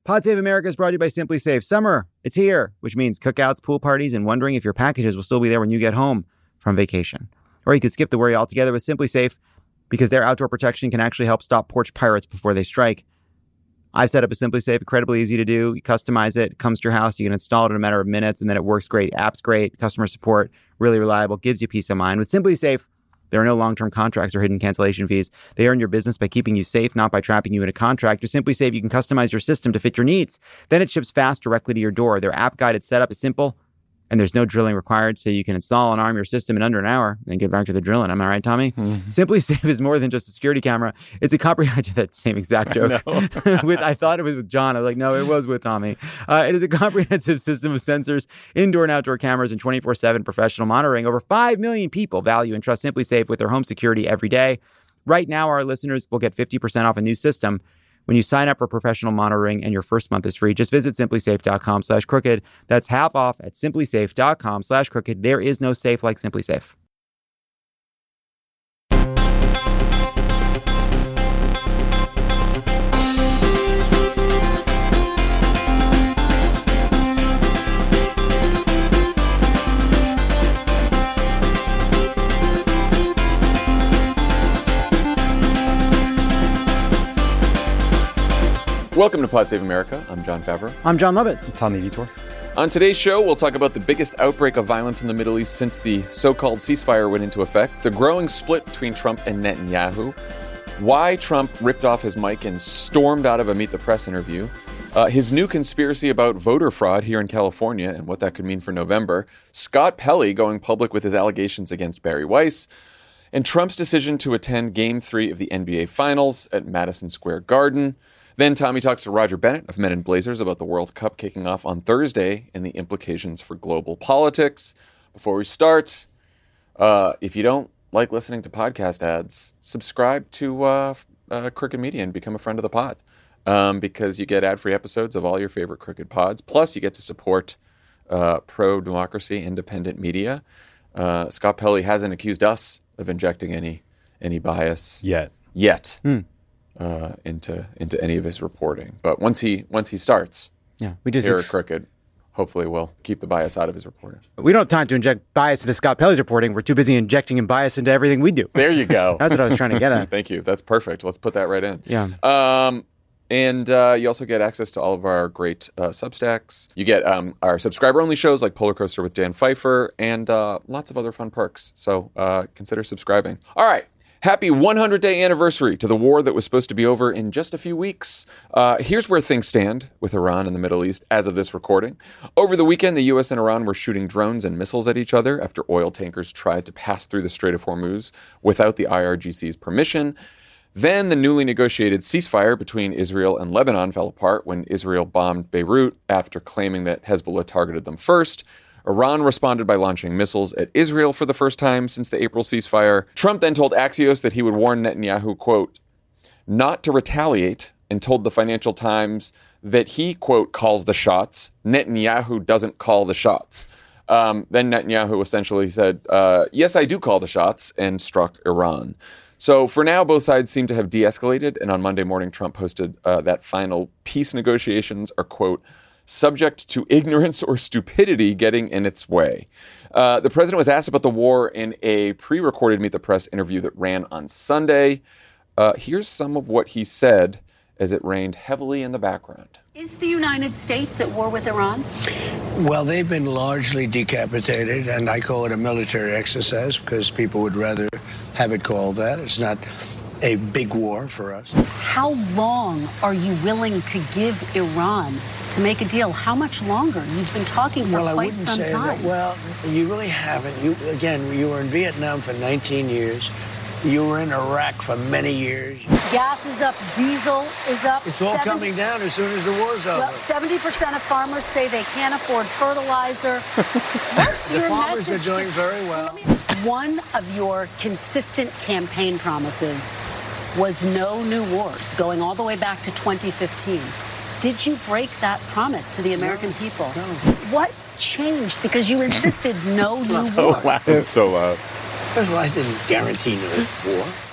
Pod Save America is brought to you by Simply Safe. Summer, it's here, which means cookouts, pool parties, and wondering if your packages will still be there when you get home from vacation. Or you could skip the worry altogether with Simply Safe, because their outdoor protection can actually help stop porch pirates before they strike. I set up a Simply Safe, incredibly easy to do. You customize it, comes to your house, you can install it in a matter of minutes, and then it works great. App's great, customer support, really reliable, gives you peace of mind. With Simply Safe, there are no long-term contracts or hidden cancellation fees. They earn your business by keeping you safe, not by trapping you in a contract. With Simply Safe, you can customize your system to fit your needs. Then it ships fast directly to your door. Their app-guided setup is simple, and there's no drilling required, so you can install and arm your system in under an hour, then get back to the drilling. Am I right, Tommy? Mm-hmm. Simply Safe is more than just a security camera. It's a comprehensive, that same exact joke. I thought it was with John. I was like, no, it was with Tommy. It is a comprehensive system of sensors, indoor and outdoor cameras, and 24/7 professional monitoring. Over 5 million people value and trust Simply Safe with their home security every day. Right now, our listeners will get 50% off a new system when you sign up for professional monitoring, and your first month is free. Just visit simplysafe.com/crooked. That's half off at simplysafe.com/crooked. There is no safe like Simply Safe. Welcome to Pod Save America. I'm John Favreau. I'm John Lovett. I'm Tommy Vitor. On today's show, we'll talk about the biggest outbreak of violence in the Middle East since the so-called ceasefire went into effect, the growing split between Trump and Netanyahu, why Trump ripped off his mic and stormed out of a Meet the Press interview, his new conspiracy about voter fraud here in California and what that could mean for November, Scott Pelley going public with his allegations against Barry Weiss, and Trump's decision to attend Game 3 of the NBA Finals at Madison Square Garden. Then Tommy talks to Roger Bennett of Men in Blazers about the World Cup kicking off on Thursday and the implications for global politics. Before we start, if you don't like listening to podcast ads, subscribe to Crooked Media and become a friend of the pod, because you get ad-free episodes of all your favorite Crooked pods. Plus, you get to support pro-democracy, independent media. Scott Pelley hasn't accused us of injecting any bias yet. Into any of his reporting, but once he starts, we just here at Crooked, hopefully we'll keep the bias out of his reporting. We don't have time to inject bias into Scott Pelley's reporting. We're too busy injecting bias into everything we do. There you go. That's what I was trying to get at. Thank you. That's perfect. Let's put that right in. Yeah. And you also get access to all of our great Substacks. You get our subscriber-only shows like Polar Coaster with Dan Pfeiffer and lots of other fun perks. So consider subscribing. All right. Happy 100-day anniversary to the war that was supposed to be over in just a few weeks. Here's where things stand with Iran and the Middle East as of this recording. Over the weekend, the U.S. and Iran were shooting drones and missiles at each other after oil tankers tried to pass through the Strait of Hormuz without the IRGC's permission. Then the newly negotiated ceasefire between Israel and Lebanon fell apart when Israel bombed Beirut after claiming that Hezbollah targeted them first. Iran responded by launching missiles at Israel for the first time since the April ceasefire. Trump then told Axios that he would warn Netanyahu, quote, not to retaliate, and told the Financial Times that he, quote, calls the shots. Netanyahu doesn't call the shots. Then Netanyahu essentially said, yes, I do call the shots, and struck Iran. So for now, both sides seem to have de-escalated, and on Monday morning, Trump posted that final peace negotiations are, quote, subject to ignorance or stupidity getting in its way. The president was asked about the war in a pre-recorded Meet the Press interview that ran on Sunday. Here's some of what he said as it rained heavily in the background. Is the United States at war with Iran? Well, they've been largely decapitated, and I call it a military exercise because people would rather have it called that. It's not a big war for us. How long are you willing to give Iran to make a deal? How much longer? You've been talking for quite some time. Well, you really haven't. You were in Vietnam for 19 years. You were in Iraq for many years. Gas is up, diesel is up. It's all coming down as soon as the war's over. Well, 70% of farmers say they can't afford fertilizer. What's your message? The farmers are doing very well. One of your consistent campaign promises was no new wars, going all the way back to 2015. Did you break that promise to the American people? No. What changed? Because you insisted no new wars. It's so loud. First of all, I didn't guarantee no war.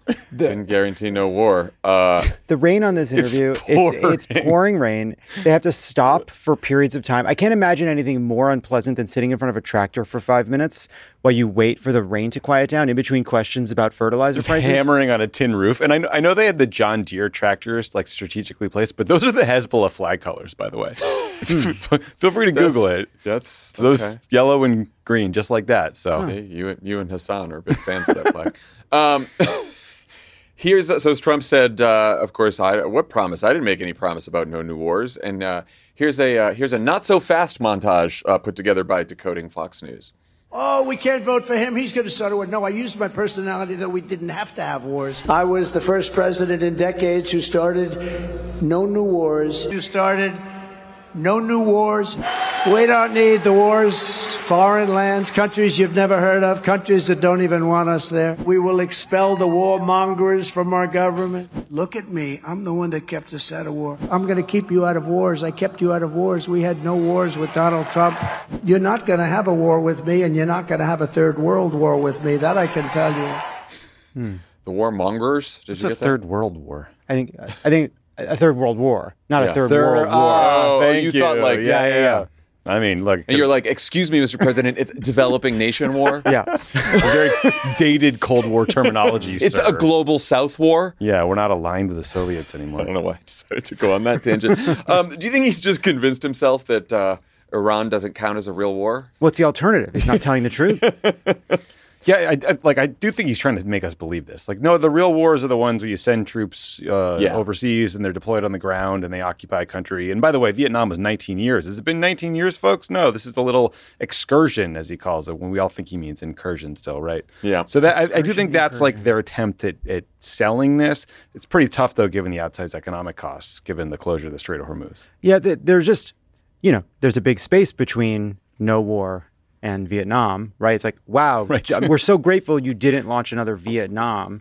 Didn't guarantee no war. The rain on this interview, it's pouring rain. They have to stop for periods of time. I can't imagine anything more unpleasant than sitting in front of a tractor for 5 minutes while you wait for the rain to quiet down in between questions about fertilizer prices. Hammering on a tin roof. And I know they had the John Deere tractors like strategically placed, but those are the Hezbollah flag colors, by the way. Feel free to Google it. That's those yellow and green, just like that. So Hey, you and Hassan are big fans of that flag. So as Trump said, of course, what promise? I didn't make any promise about no new wars. And here's a not so fast montage put together by Decoding Fox News. Oh, we can't vote for him. He's going to start a war. No, I used my personality that we didn't have to have wars. I was the first president in decades who started no new wars. Who started no new wars. We don't need the wars. Foreign lands, countries you've never heard of, countries that don't even want us there. We will expel the warmongers from our government. Look at me. I'm the one that kept us out of war. I'm going to keep you out of wars. I kept you out of wars. We had no wars with Donald Trump. You're not going to have a war with me, and you're not going to have a third world war with me. That I can tell you. The warmongers? it's a third world war. I think a third world war, not a third world war. Oh, thank you thought like yeah. I mean, look. And you're like, excuse me, Mr. President, it's developing nation war? Yeah. Very dated Cold War terminology, It's sir. a global South war? Yeah, we're not aligned with the Soviets anymore. I don't know why I decided to go on that tangent. Do you think he's just convinced himself that Iran doesn't count as a real war? What's the alternative? He's not telling the truth. Yeah, I do think he's trying to make us believe this. Like, no, the real wars are the ones where you send troops overseas and they're deployed on the ground and they occupy a country. And by the way, Vietnam was 19 years. Has it been 19 years, folks? No, this is a little excursion, as he calls it, when we all think he means incursion still, right? Yeah. So that I do think that's like their attempt at selling this. It's pretty tough, though, given the outsized economic costs, given the closure of the Strait of Hormuz. Yeah, there's just, there's a big space between no war and Vietnam, right? It's like, wow, right. We're so grateful you didn't launch another Vietnam.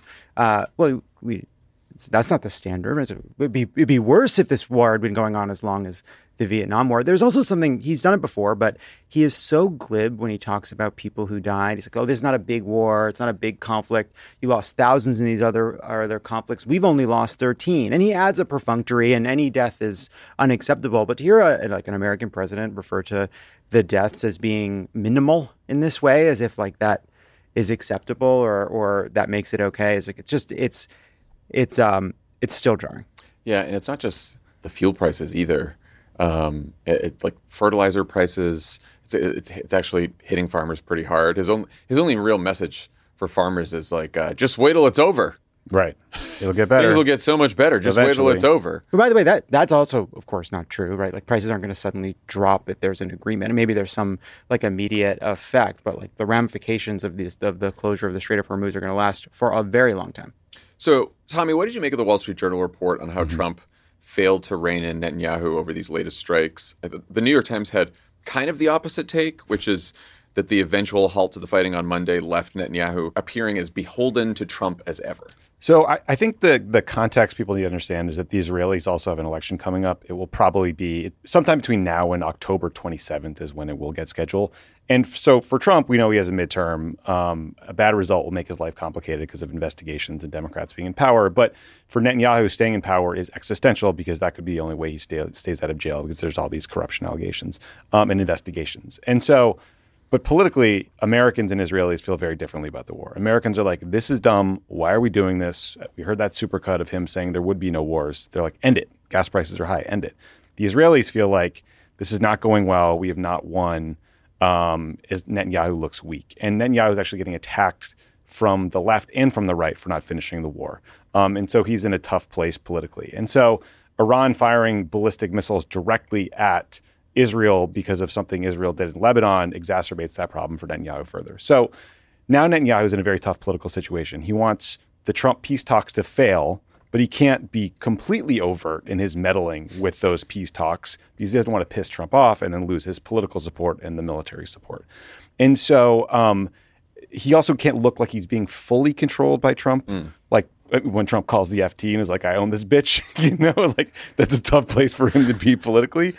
That's not the standard. It'd be worse if this war had been going on as long as the Vietnam War. There's also something, he's done it before, but he is so glib when he talks about people who died. He's like, oh, this is not a big war. It's not a big conflict. You lost thousands in these other conflicts. We've only lost 13. And he adds a perfunctory, and any death is unacceptable. But to hear an American president refer to the deaths as being minimal in this way, as if like that is acceptable or that makes it okay, is like it's still jarring. Yeah, and it's not just the fuel prices either. Like fertilizer prices, it's actually hitting farmers pretty hard. His only real message for farmers is like, just wait till it's over. Right. It'll get better. Things will get so much better. Just wait till it's over. But by the way, that's also, of course, not true, right? Like prices aren't going to suddenly drop if there's an agreement. And maybe there's some like immediate effect, but like the ramifications of the closure of the Strait of Hormuz are going to last for a very long time. So, Tommy, what did you make of the Wall Street Journal report on how Trump failed to rein in Netanyahu over these latest strikes? The New York Times had kind of the opposite take, which is that the eventual halt to the fighting on Monday left Netanyahu appearing as beholden to Trump as ever. So I think the context people need to understand is that the Israelis also have an election coming up. It will probably be sometime between now and October 27th is when it will get scheduled. And so for Trump, we know he has a midterm. A bad result will make his life complicated because of investigations and Democrats being in power. But for Netanyahu, staying in power is existential because that could be the only way he stays out of jail because there's all these corruption allegations and investigations. And so, but politically, Americans and Israelis feel very differently about the war. Americans are like, this is dumb. Why are we doing this? We heard that supercut of him saying there would be no wars. They're like, end it. Gas prices are high. End it. The Israelis feel like this is not going well. We have not won. Netanyahu looks weak. And Netanyahu is actually getting attacked from the left and from the right for not finishing the war. And so he's in a tough place politically. And so Iran firing ballistic missiles directly at Israel because of something Israel did in Lebanon exacerbates that problem for Netanyahu further. So now Netanyahu is in a very tough political situation. He wants the Trump peace talks to fail, but he can't be completely overt in his meddling with those peace talks because he doesn't want to piss Trump off and then lose his political support and the military support. And so he also can't look like he's being fully controlled by Trump. Like when Trump calls the FT and is like, I own this bitch, like that's a tough place for him to be politically.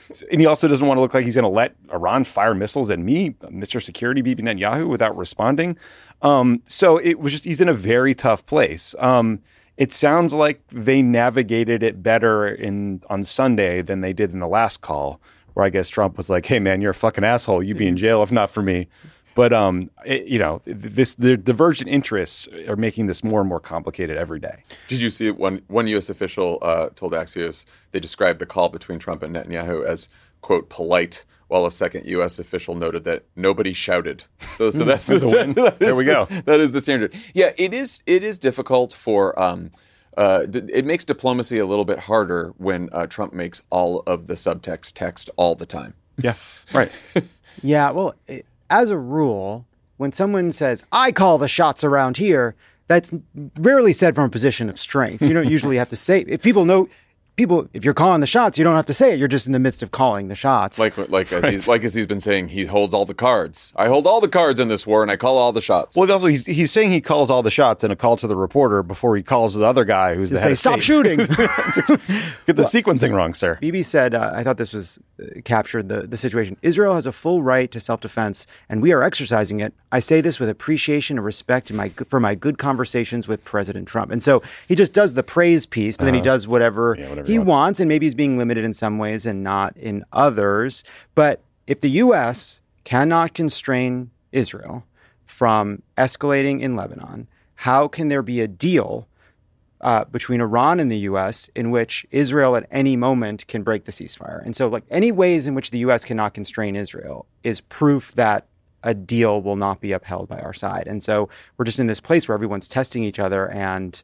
And he also doesn't want to look like he's going to let Iran fire missiles at me, Mr. Security, Bibi Netanyahu, without responding. So it was just, he's in a very tough place. It sounds like they navigated it better on Sunday than they did in the last call, where I guess Trump was like, hey, man, you're a fucking asshole. You'd be in jail if not for me. But, the divergent interests are making this more and more complicated every day. Did you see one U.S. official told Axios they described the call between Trump and Netanyahu as, quote, polite, while a second U.S. official noted that nobody shouted. So that's a win. There we go. That is the standard. Yeah, it is difficult for it makes diplomacy a little bit harder when Trump makes all of the subtext text all the time. Yeah, right. Yeah, well, as a rule, when someone says, I call the shots around here, that's rarely said from a position of strength. You don't usually have to say, if you're calling the shots, you don't have to say it. You're just in the midst of calling the shots. As he's been saying, he holds all the cards. I hold all the cards in this war, and I call all the shots. Well, also he's saying he calls all the shots in a call to the reporter before he calls the other guy who's the head of state. Stop shooting. Get the sequencing wrong, sir. Bibi said, I thought this was captured the situation. Israel has a full right to self-defense, and we are exercising it. I say this with appreciation and respect for my good conversations with President Trump. And so he just does the praise piece, but then he does whatever he wants, and maybe he's being limited in some ways and not in others. But if the U.S. cannot constrain Israel from escalating in Lebanon, how can there be a deal between Iran and the U.S. in which Israel at any moment can break the ceasefire? And so, like, any ways in which the U.S. cannot constrain Israel is proof that a deal will not be upheld by our side. And so we're just in this place where everyone's testing each other, and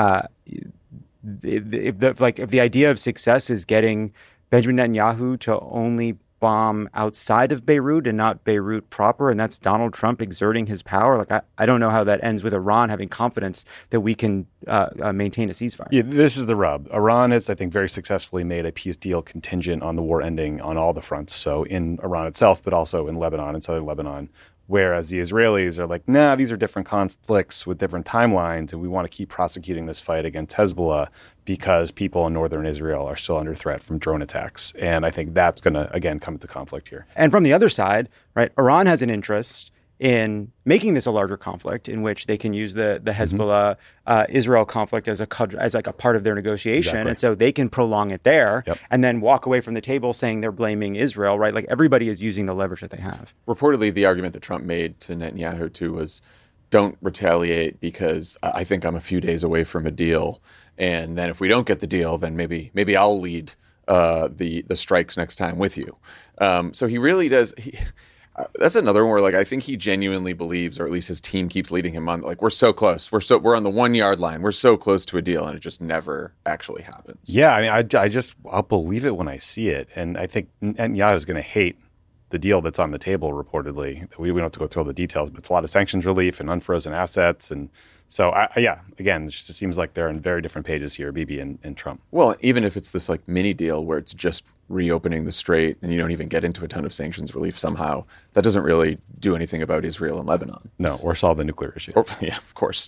if the idea of success is getting Benjamin Netanyahu to only bomb outside of Beirut and not Beirut proper, and that's Donald Trump exerting his power, like I don't know how that ends with Iran having confidence that we can maintain a ceasefire. Yeah, this is the rub. Iran has, I think, very successfully made a peace deal contingent on the war ending on all the fronts. So in Iran itself, but also in Lebanon and southern Lebanon. Whereas the Israelis are like, nah, these are different conflicts with different timelines, and we want to keep prosecuting this fight against Hezbollah because people in northern Israel are still under threat from drone attacks. And I think that's going to, again, come into conflict here. And from the other side, right, Iran has an interest in making this a larger conflict in which they can use the Hezbollah Israel conflict as like a part of their negotiation. Exactly. And so they can prolong it there and then walk away from the table saying they're blaming Israel, right? Like everybody is using the leverage that they have. Reportedly, the argument that Trump made to Netanyahu too was, don't retaliate because I think I'm a few days away from a deal. And then if we don't get the deal, then maybe I'll lead the strikes next time with you. So he really does. That's another one where, like, I think he genuinely believes, or at least his team keeps leading him on, like, we're so close. We're on the 1 yard line. We're so close to a deal, and it just never actually happens. Yeah, I mean, I'll believe it when I see it. And I think Netanyahu is going to hate the deal that's on the table, reportedly. We don't have to go through all the details, but it's a lot of sanctions relief and unfrozen assets. And so, again, it just seems like they're on very different pages here, Bibi and Trump. Well, even if it's this, like, mini deal where it's just reopening the strait and you don't even get into a ton of sanctions relief somehow, that doesn't really do anything about Israel and Lebanon. No, or solve the nuclear issue. Yeah, of course.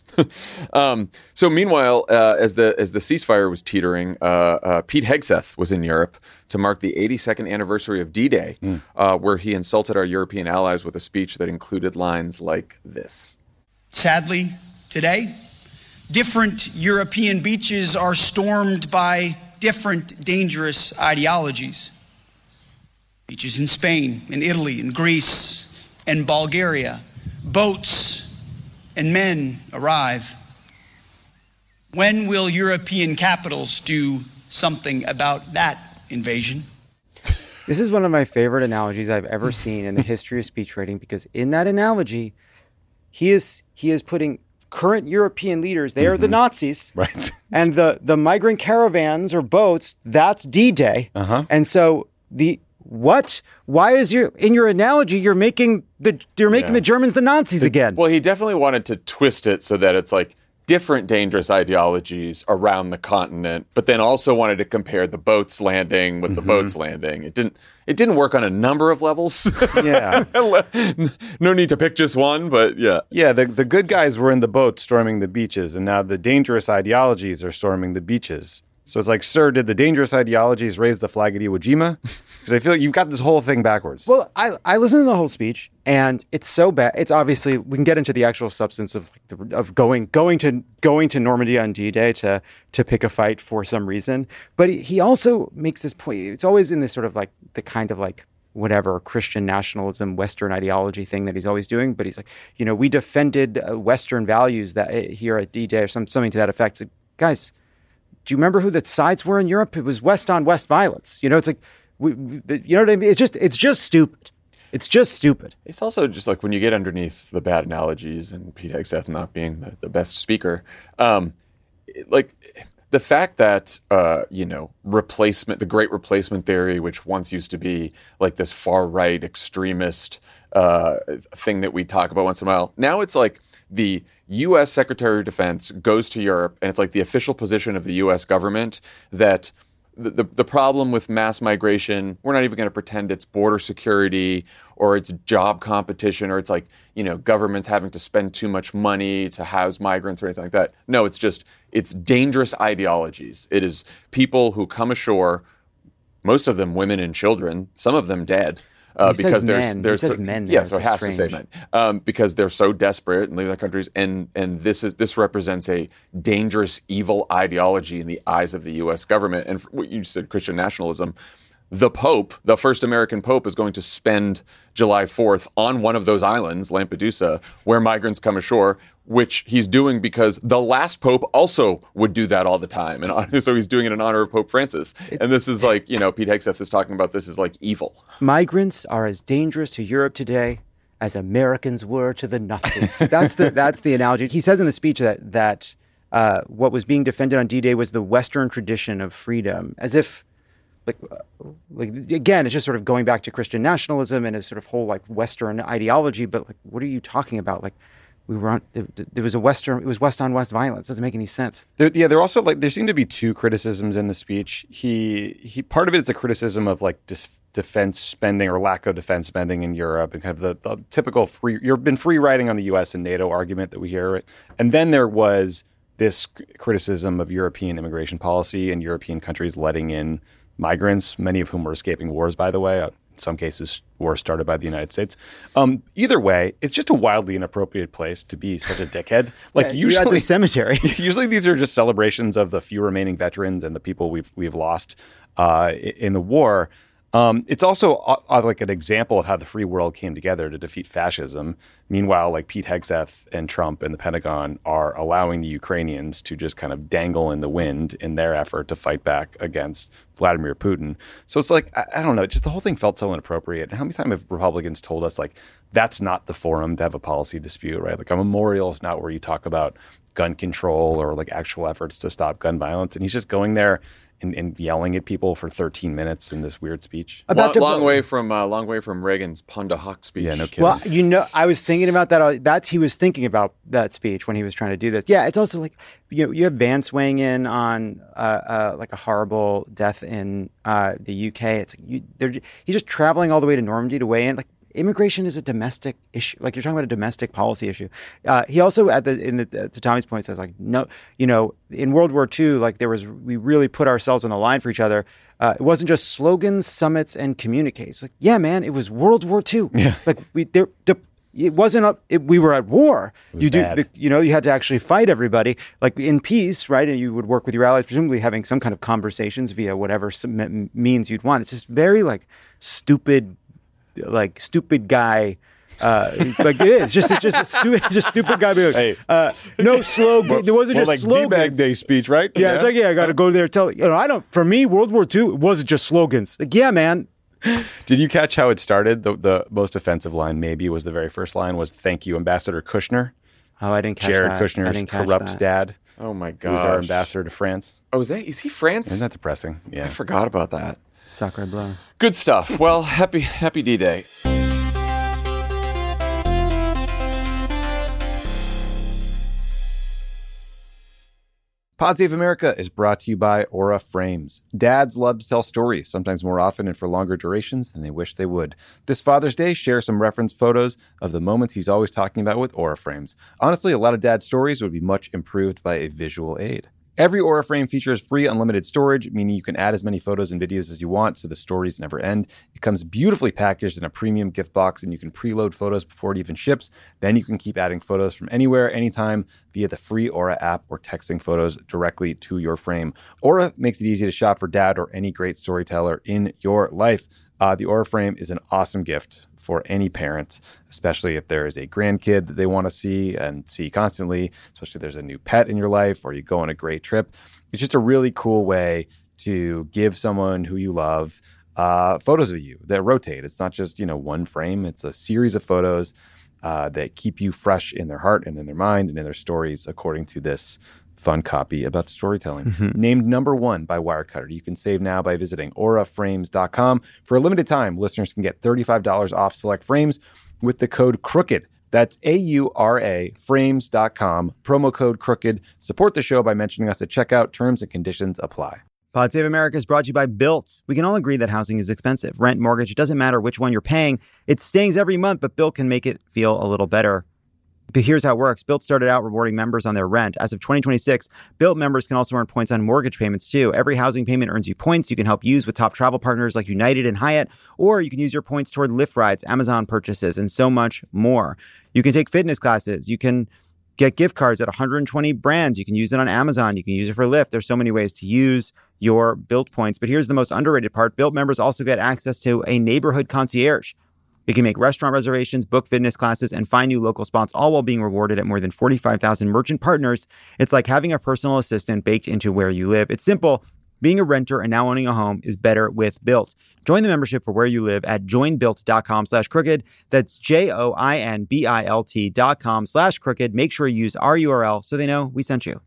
So meanwhile, as the ceasefire was teetering, Pete Hegseth was in Europe to mark the 82nd anniversary of D-Day, where he insulted our European allies with a speech that included lines like this. Sadly, today, different European beaches are stormed by different dangerous ideologies. Beaches in Spain, in Italy, in Greece, and Bulgaria. Boats and men arrive. When will European capitals do something about that invasion? This is one of my favorite analogies I've ever seen in the history of speech writing, because in that analogy, he is putting current European leaders, they are the Nazis. Right. And the migrant caravans or boats, that's D-Day. And so why is in your analogy, you're making the Germans the Nazis again? Well, he definitely wanted to twist it so that it's like different dangerous ideologies around the continent, but then also wanted to compare the boats landing with the boats landing. It didn't work on a number of levels. Yeah. No need to pick just one, but yeah. Yeah, the good guys were in the boat storming the beaches, and now the dangerous ideologies are storming the beaches. So it's like, sir, did the dangerous ideologies raise the flag at Iwo Jima? Because I feel like you've got this whole thing backwards. Well, I listened to the whole speech, and it's so bad. It's obviously, we can get into the actual substance of going to Normandy on D-Day to pick a fight for some reason. But he also makes this point. It's always in this sort of like the kind of like whatever Christian nationalism, Western ideology thing that he's always doing. But he's like, we defended Western values that here at D-Day or something to that effect. Like, guys, do you remember who the sides were in Europe? It was West on West violence. It's like, you know what I mean? It's just stupid. It's just stupid. It's also just like when you get underneath the bad analogies and Pete Hegseth not being the best speaker, like the fact that, the great replacement theory, which once used to be like this far right extremist thing that we talk about once in a while. Now it's like the U.S. Secretary of Defense goes to Europe, and it's like the official position of the U.S. government that the problem with mass migration, we're not even going to pretend it's border security or it's job competition or it's like, governments having to spend too much money to house migrants or anything like that. No, it's dangerous ideologies. It is people who come ashore, most of them women and children, some of them dead. Because there's men. Yeah, so it has to say men. Because they're so desperate and leave their countries, and this represents a dangerous, evil ideology in the eyes of the U.S. government. And what you said, Christian nationalism. The Pope, the first American Pope, is going to spend July 4th on one of those islands, Lampedusa, where migrants come ashore, which he's doing because the last Pope also would do that all the time. And so he's doing it in honor of Pope Francis. And this is like, Pete Hegseth is talking about this is like evil. Migrants are as dangerous to Europe today as Americans were to the Nazis. That's the analogy. He says in the speech that what was being defended on D-Day was the Western tradition of freedom, as if like again, it's just sort of going back to Christian nationalism and a sort of whole like Western ideology. But like, what are you talking about? Like, it was West on West violence. It doesn't make any sense. There also there seem to be two criticisms in the speech. He part of it is a criticism of like defense spending or lack of defense spending in Europe and kind of the typical you've been free riding on the U.S. and NATO argument that we hear. And then there was this criticism of European immigration policy and European countries letting in migrants, many of whom were escaping wars, by the way. In some cases, wars started by the United States. Either way, it's just a wildly inappropriate place to be such a dickhead. Like usually at the cemetery. Usually these are just celebrations of the few remaining veterans and the people we've lost in the war. It's also like an example of how the free world came together to defeat fascism. Meanwhile, like Pete Hegseth and Trump and the Pentagon are allowing the Ukrainians to just kind of dangle in the wind in their effort to fight back against Vladimir Putin. So it's like, I don't know, just the whole thing felt so inappropriate. And how many times have Republicans told us, like, that's not the forum to have a policy dispute, right? Like a memorial is not where you talk about gun control or like actual efforts to stop gun violence. And he's just going there and yelling at people for 13 minutes in this weird speech. Long way from Reagan's Panda Hoc speech. Yeah, no kidding. Well, I was thinking about that. He was thinking about that speech when he was trying to do this. Yeah, it's also like you have Vance weighing in on like a horrible death in the UK. It's like he's just traveling all the way to Normandy to weigh in. Like, immigration is a domestic issue. Like, you're talking about a domestic policy issue. He also, to Tommy's point, says like, no, in World War II, like we really put ourselves on the line for each other. It wasn't just slogans, summits, and communiques. Like, yeah, man, it was World War II. Yeah. Like it wasn't we were at war. You had to actually fight everybody. Like in peace, right? And you would work with your allies, presumably having some kind of conversations via whatever means you'd want. It's just very like stupid guy, like it is just a stupid guy being like, hey, no slogan. There wasn't just like slogans. D-Bag Day speech, right? Yeah, it's like, I got to go there. For me, World War II, it wasn't just slogans. Like, yeah, man. Did you catch how it started? The most offensive line maybe was the very first line was, "Thank you, Ambassador Kushner." Oh, I didn't catch Jared that. Kushner's corrupt dad. Oh my gosh. Who was our ambassador to France. Oh, is he France? Isn't that depressing? Yeah. I forgot about that. Sacre bleu. Good stuff. Well, happy D-Day. Pod Save America is brought to you by Aura Frames. Dads love to tell stories, sometimes more often and for longer durations than they wish they would. This Father's Day, share some reference photos of the moments he's always talking about with Aura Frames. Honestly, a lot of dad stories would be much improved by a visual aid. Every Aura frame features free unlimited storage, meaning you can add as many photos and videos as you want, so the stories never end. It comes beautifully packaged in a premium gift box, and you can preload photos before it even ships. Then you can keep adding photos from anywhere, anytime, via the free Aura app or texting photos directly to your frame. Aura makes it easy to shop for dad or any great storyteller in your life. The Aura frame is an awesome gift for any parent, especially if there is a grandkid that they want to see and see constantly, especially if there's a new pet in your life or you go on a great trip. It's just a really cool way to give someone who you love photos of you that rotate. It's not just, one frame. It's a series of photos that keep you fresh in their heart and in their mind and in their stories, according to this fun copy about storytelling. Named number 1 by Wirecutter. You can save now by visiting auraframes.com. For a limited time, listeners can get $35 off select frames with the code CROOKED. That's AURA frames.com. Promo code CROOKED. Support the show by mentioning us at checkout. Terms and conditions apply. Pod Save America is brought to you by Built. We can all agree that housing is expensive. Rent, mortgage, it doesn't matter which one you're paying. It stings every month, but Built can make it feel a little better. But here's how it works. Built started out rewarding members on their rent. As of 2026, Built members can also earn points on mortgage payments too. Every housing payment earns you points you can help use with top travel partners like United and Hyatt, or you can use your points toward Lyft rides, Amazon purchases, and so much more. You can take fitness classes. You can get gift cards at 120 brands. You can use it on Amazon. You can use it for Lyft. There's so many ways to use your Built points. But here's the most underrated part. Built members also get access to a neighborhood concierge. You can make restaurant reservations, book fitness classes, and find new local spots, all while being rewarded at more than 45,000 merchant partners. It's like having a personal assistant baked into where you live. It's simple. Being a renter and now owning a home is better with Built. Join the membership for where you live at joinbuilt.com/crooked. That's JOINBILT.com/crooked. Make sure you use our URL so they know we sent you.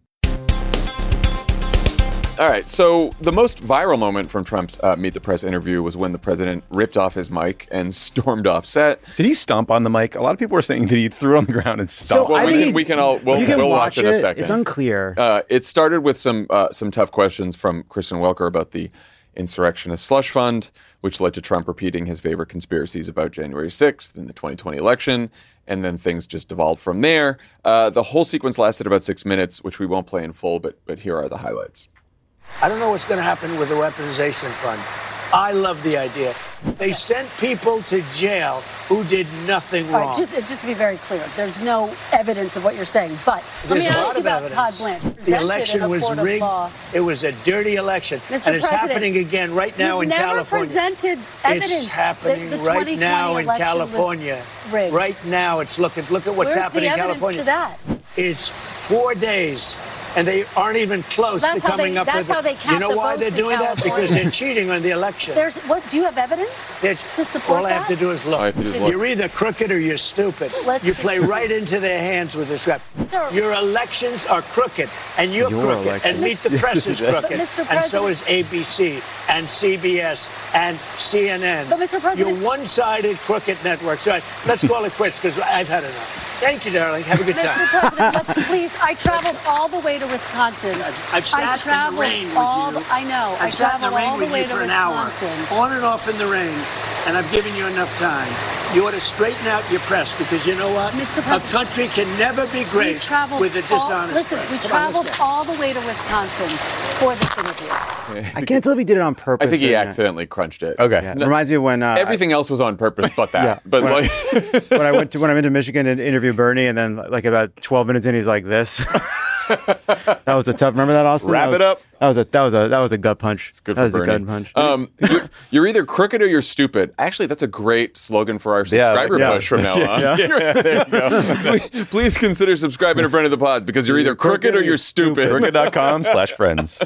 All right, so the most viral moment from Trump's Meet the Press interview was when the president ripped off his mic and stormed off set. Did he stomp on the mic? A lot of people were saying that he threw it on the ground and stomped. Well, we'll watch it in a second. It's unclear. It started with some tough questions from Kristen Welker about the insurrectionist slush fund, which led to Trump repeating his favorite conspiracies about January 6th and the 2020 election, and then things just devolved from there. The whole sequence lasted about 6 minutes, which we won't play in full, but here are the highlights. I don't know what's going to happen with the weaponization fund. I love the idea. They sent people to jail who did nothing wrong. All right, just to be very clear, there's no evidence of what you're saying. But let me ask you about Todd Blanche. The election was rigged. It was a dirty election. Mr. And it's President, happening again right now in California. You've never presented evidence. It's happening the right now in California. Rigged. Right now, look at what's happening in California. Where's the evidence to that? It's 4 days. And they aren't even close to coming up with it. You know why they're doing that? Because they're cheating on the election. Do you have evidence to support all I have to do is look. You're either crooked or you're stupid. You play right into their hands with this rap. Your elections are crooked, and you're crooked, and Meet the Press is crooked, and so is ABC, and CBS, and CNN. But Mr. President, you're one-sided crooked networks. All right, let's call it quits because I've had enough. Thank you, darling. Have a good time. Mr. President, please. I traveled all the way to Wisconsin. I've sat in the rain with you. I know. I've sat in the rain with you for an hour, on and off in the rain, and I've given you enough time. You ought to straighten out your press because you know what? Mr. President, a country can never be great with a dishonest press. We traveled all the way to Wisconsin for this interview. I can't tell if he did it on purpose. I think he accidentally crunched it. Okay. Yeah, it reminds me of when... everything else was on purpose but that. Yeah, but when I went to Michigan and interview Bernie, and then like about 12 minutes in, he's like this. That was a tough. Remember that, Austin? Wrap it up. That was a gut punch. It's good that for was Bernie. a gut punch. You're either crooked or you're stupid. Actually, that's a great slogan for our subscriber push from now on. There you go. Please consider subscribing to Friend of the Pod because you're either crooked or you're stupid. Crooked.com/friends.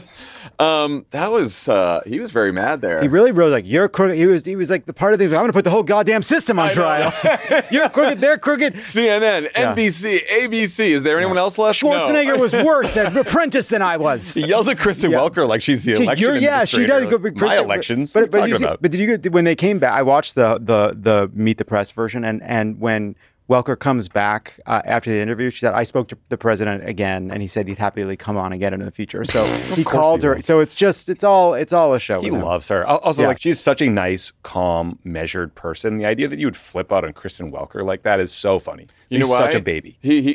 He was very mad there. He really wrote like, you're crooked. He was like the part of the, I'm going to put the whole goddamn system on trial. You're crooked. They're crooked. CNN, NBC, ABC. Is there anyone else left? Schwarzenegger was worse at Apprentice than I was. He yells at Kristen Welker like she's the election administrator. She does. My elections. But did you get, when they came back? I watched the Meet the Press version, and when Welker comes back after the interview. She said, I spoke to the president again, and he said he'd happily come on again in the future. So he called her. So it's all a show. He loves her. Also, like, she's such a nice, calm, measured person. The idea that you would flip out on Kristen Welker like that is so funny. He's such a baby.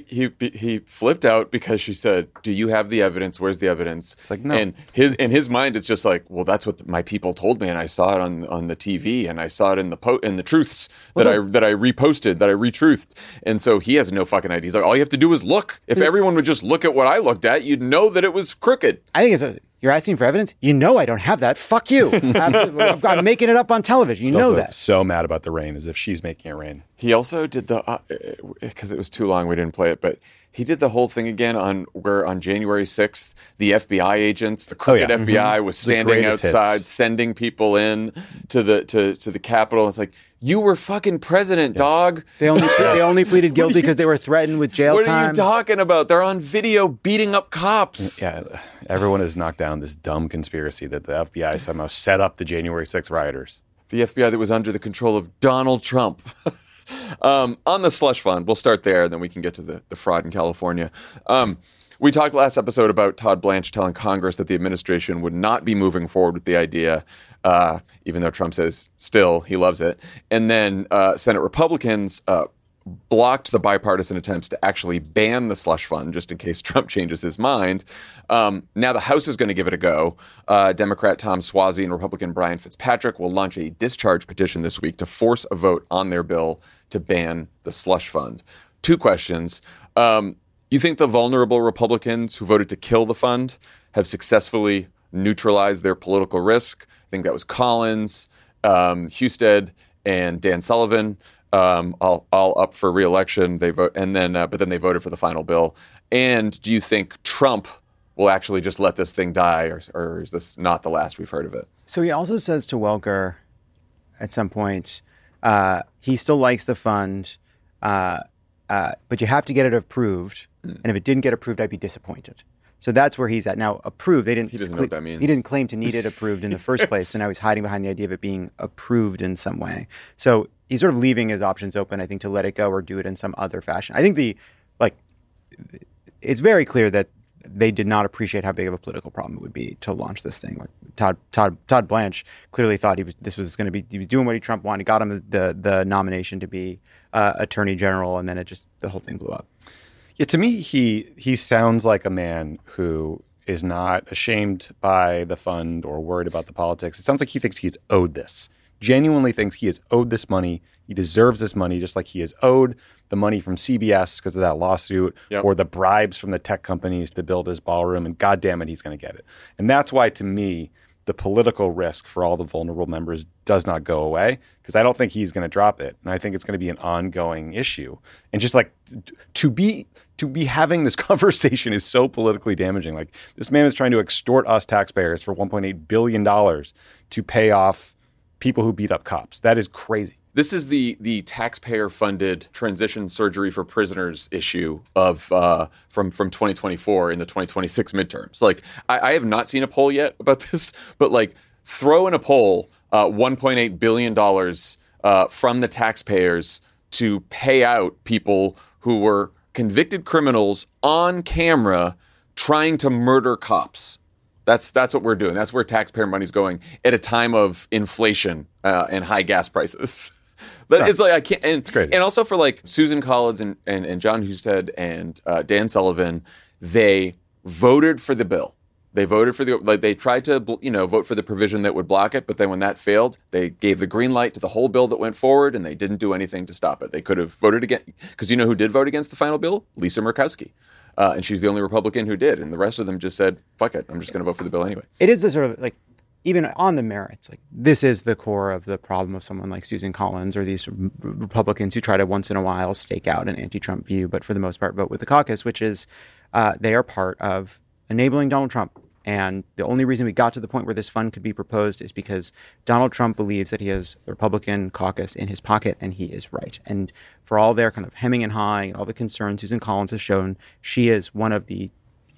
He flipped out because she said, "Do you have the evidence? Where's the evidence?" It's like, no. And in his mind, it's just like, well, that's what my people told me, and I saw it on the TV, and I saw it in the truths that I reposted, that I retruthed, and so he has no fucking idea. He's like, all you have to do is look. If everyone would just look at what I looked at, you'd know that it was crooked. I think you're asking for evidence? You know I don't have that. Fuck you. I'm making it up on television. You know that. So mad about the rain, as if she's making it rain. He also did because it was too long, we didn't play it, but he did the whole thing again on January 6th, the FBI agents, the crooked FBI was standing outside, sending people in to the Capitol. It's like, you were fucking president, dog. They only pleaded guilty because they were threatened with jail time. What are you talking about? They're on video beating up cops. Yeah, everyone has knocked down this dumb conspiracy that the FBI somehow set up the January 6th rioters. The FBI that was under the control of Donald Trump. On the slush fund, we'll start there, and then we can get to the fraud in California. We talked last episode about Todd Blanche telling Congress that the administration would not be moving forward with the idea, even though Trump says still he loves it. And then Senate Republicans blocked the bipartisan attempts to actually ban the slush fund, just in case Trump changes his mind. Now the House is going to give it a go. Democrat Tom Suozzi and Republican Brian Fitzpatrick will launch a discharge petition this week to force a vote on their bill to ban the slush fund. 2 questions. You think the vulnerable Republicans who voted to kill the fund have successfully neutralized their political risk? I think that was Collins, Husted, and Dan Sullivan. All up for re-election. They vote, and then but then they voted for the final bill. And do you think Trump will actually just let this thing die, or is this not the last we've heard of it? So he also says to Welker at some point, he still likes the fund, but you have to get it approved. And if it didn't get approved, I'd be disappointed. So that's where he's at. Now, approved, he doesn't know what that means. He didn't claim to need it approved in the first place, so now he's hiding behind the idea of it being approved in some way. So he's sort of leaving his options open, I think, to let it go or do it in some other fashion. I think it's very clear that they did not appreciate how big of a political problem it would be to launch this thing. Like Todd Blanche clearly thought he was doing what Trump wanted, got him the nomination to be Attorney General, and then the whole thing blew up. Yeah, to me, he sounds like a man who is not ashamed by the fund or worried about the politics. It sounds like he thinks he's owed this. Genuinely thinks he is owed this money. He deserves this money, just like he is owed the money from CBS because of that lawsuit, or the bribes from the tech companies to build his ballroom, and God damn it, he's going to get it. And that's why, to me, the political risk for all the vulnerable members does not go away, because I don't think he's going to drop it. And I think it's going to be an ongoing issue. And just like to be having this conversation is so politically damaging. Like, this man is trying to extort us taxpayers for $1.8 billion to pay off people who beat up cops. That is crazy. This is the taxpayer-funded transition surgery for prisoners issue of from 2024 in the 2026 midterms. Like, I have not seen a poll yet about this, but like, throw in a poll $1.8 billion from the taxpayers to pay out people who were convicted criminals on camera trying to murder cops. That's what we're doing. That's where taxpayer money's going at a time of inflation and high gas prices. But it's like, I can't. And, and also for like Susan Collins and John Husted and Dan Sullivan, they voted for the bill. They voted for they tried to, vote for the provision that would block it. But then when that failed, they gave the green light to the whole bill that went forward, and they didn't do anything to stop it. They could have voted against, because you know who did vote against the final bill? Lisa Murkowski. And she's the only Republican who did. And the rest of them just said, fuck it, I'm just going to vote for the bill anyway. It is the sort of, like, even on the merits, like, this is the core of the problem of someone like Susan Collins or these Republicans who try to once in a while stake out an anti-Trump view, but for the most part vote with the caucus, which is they are part of enabling Donald Trump. And the only reason we got to the point where this fund could be proposed is because Donald Trump believes that he has the Republican caucus in his pocket, and he is right. And for all their kind of hemming and hawing and all the concerns Susan Collins has shown, she is one of the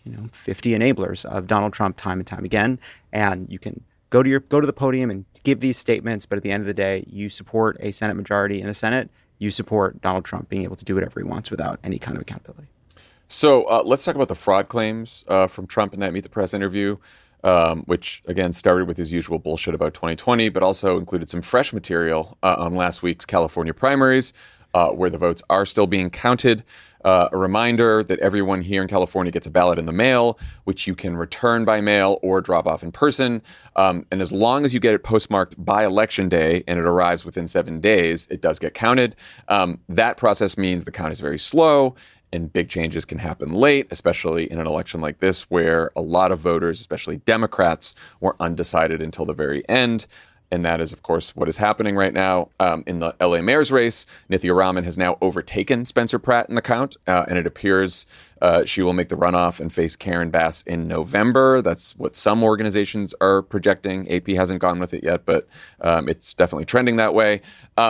50 enablers of Donald Trump time and time again. And you can go to the podium and give these statements, but at the end of the day, you support a Senate majority in the Senate, you support Donald Trump being able to do whatever he wants without any kind of accountability. So let's talk about the fraud claims from Trump in that Meet the Press interview, which, again, started with his usual bullshit about 2020, but also included some fresh material on last week's California primaries, where the votes are still being counted. A reminder that everyone here in California gets a ballot in the mail, which you can return by mail or drop off in person. And as long as you get it postmarked by Election Day and it arrives within 7 days, it does get counted. That process means the count is very slow and big changes can happen late, especially in an election like this where a lot of voters, especially Democrats, were undecided until the very end. And that is, of course, what is happening right now. In the LA mayor's race, Nithya Raman has now overtaken Spencer Pratt in the count, and it appears she will make the runoff and face Karen Bass in November. That's what some organizations are projecting. AP hasn't gone with it yet, but it's definitely trending that way.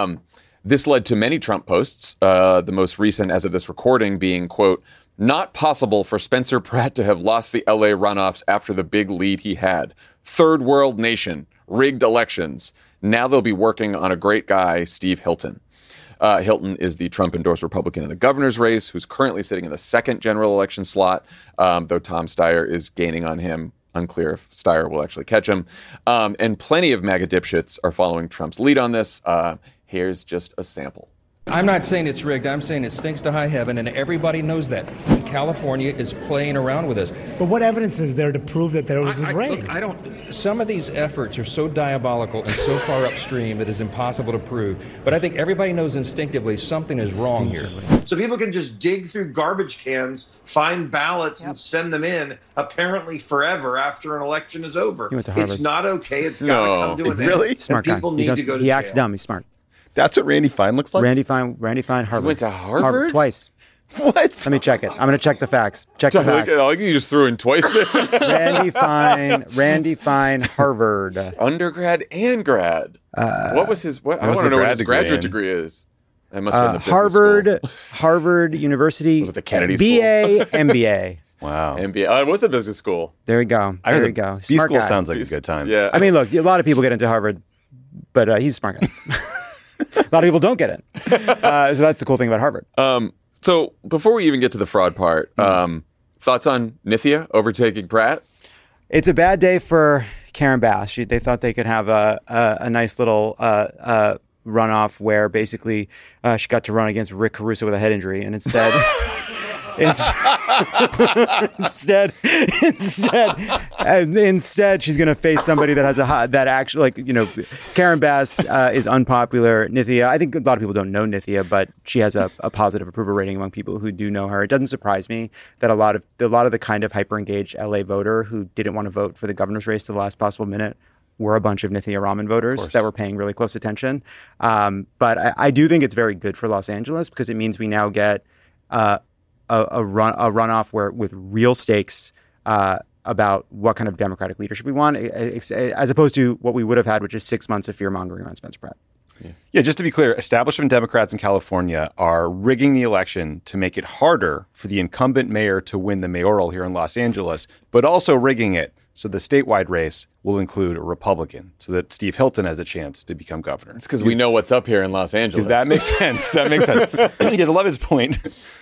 This led to many Trump posts, the most recent as of this recording being, quote, "Not possible for Spencer Pratt to have lost the LA runoffs after the big lead he had. Third world nation. Rigged elections. Now they'll be working on a great guy, Steve Hilton." Hilton is the Trump-endorsed Republican in the governor's race, who's currently sitting in the second general election slot, though Tom Steyer is gaining on him. Unclear if Steyer will actually catch him. And plenty of MAGA dipshits are following Trump's lead on this. Here's just a sample. I'm not saying it's rigged. I'm saying it stinks to high heaven, and everybody knows that. California is playing around with us. But what evidence is there to prove that there was rigged? Look, some of these efforts are so diabolical and so far upstream it is impossible to prove. But I think everybody knows instinctively something is wrong here. So people can just dig through garbage cans, find ballots, and send them in, apparently forever after an election is over. It's not okay. It's got to come to an end. Really? Smart guy. People need to go to He jail. acts dumb. He's smart. That's what Randy Fine looks like? Randy Fine, Harvard. He went to Harvard? Twice. What? Let me check it. I'm going to check the facts. Check the facts. I think you just threw in twice there. Randy Fine, Harvard. Undergrad and grad. What was his? I want to know what his graduate degree is. That must have been the business school. Harvard University. Was it the Kennedy BA, MBA. Wow. MBA. It was the business school. There we go. There we go. B school sounds like a good time. Yeah. I mean, look, a lot of people get into Harvard, but he's a smart guy. A lot of people don't get in. So that's the cool thing about Harvard. So before we even get to the fraud part, thoughts on Nithya overtaking Pratt? It's a bad day for Karen Bass. They thought they could have a nice little runoff where basically she got to run against Rick Caruso with a head injury, and instead instead she's going to face somebody that has Karen Bass is unpopular. Nithya, I think a lot of people don't know Nithya, but she has a positive approval rating among people who do know her. It doesn't surprise me that a lot of the kind of hyper engaged LA voter who didn't want to vote for the governor's race to the last possible minute were a bunch of Nithya Raman voters that were paying really close attention. But I do think it's very good for Los Angeles because it means we now get a runoff with real stakes about what kind of Democratic leadership we want, as opposed to what we would have had, which is 6 months of fear-mongering around Spencer Pratt. Yeah, just to be clear, establishment Democrats in California are rigging the election to make it harder for the incumbent mayor to win the mayoral here in Los Angeles, but also rigging it so the statewide race will include a Republican so that Steve Hilton has a chance to become governor. It's because we know what's up here in Los Angeles. That makes sense. Yeah, to Levin's point,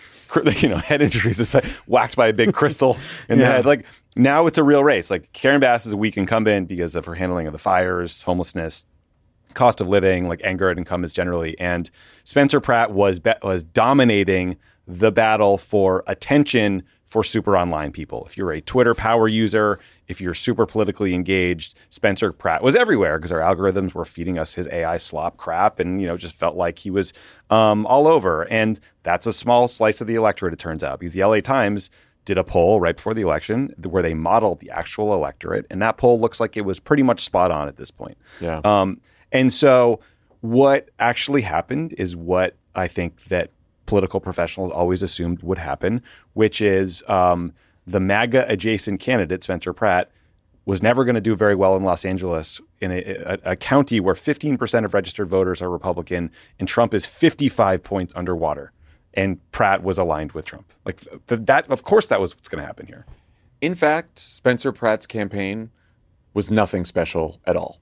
head injuries is whacked by a big crystal in the head. Like, now it's a real race. Like, Karen Bass is a weak incumbent because of her handling of the fires, homelessness, cost of living, like anger at incumbents generally. And Spencer Pratt was dominating the battle for attention for super online people. If you're a Twitter power user, if you're super politically engaged, Spencer Pratt was everywhere because our algorithms were feeding us his AI slop crap and, just felt like he was all over. And that's a small slice of the electorate, it turns out, because the LA Times did a poll right before the election where they modeled the actual electorate. And that poll looks like it was pretty much spot on at this point. Yeah. And so what actually happened is what I think that political professionals always assumed would happen, which is the MAGA adjacent candidate, Spencer Pratt, was never going to do very well in Los Angeles, in a county where 15% of registered voters are Republican, and Trump is 55 points underwater. And Pratt was aligned with Trump. Like that, of course, that was what's going to happen here. In fact, Spencer Pratt's campaign was nothing special at all.